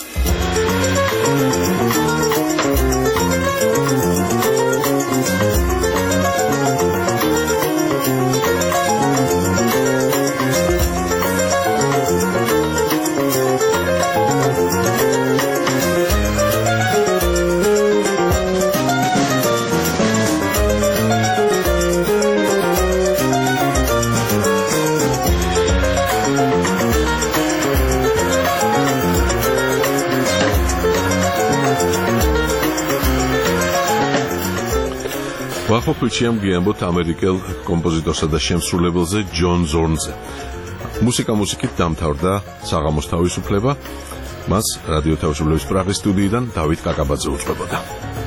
ვახოფილში ამგვიანებთ ამერიკელ კომპოზიტორსა და შემსრულებელზე ჯონ ზორნზე. მუსიკით დამთავრდა საღამოს თავისუფლება. მას რადიო თავისუფლების პრაღის სტუდიიდან დავით კაკაბაძე უწყებოდა.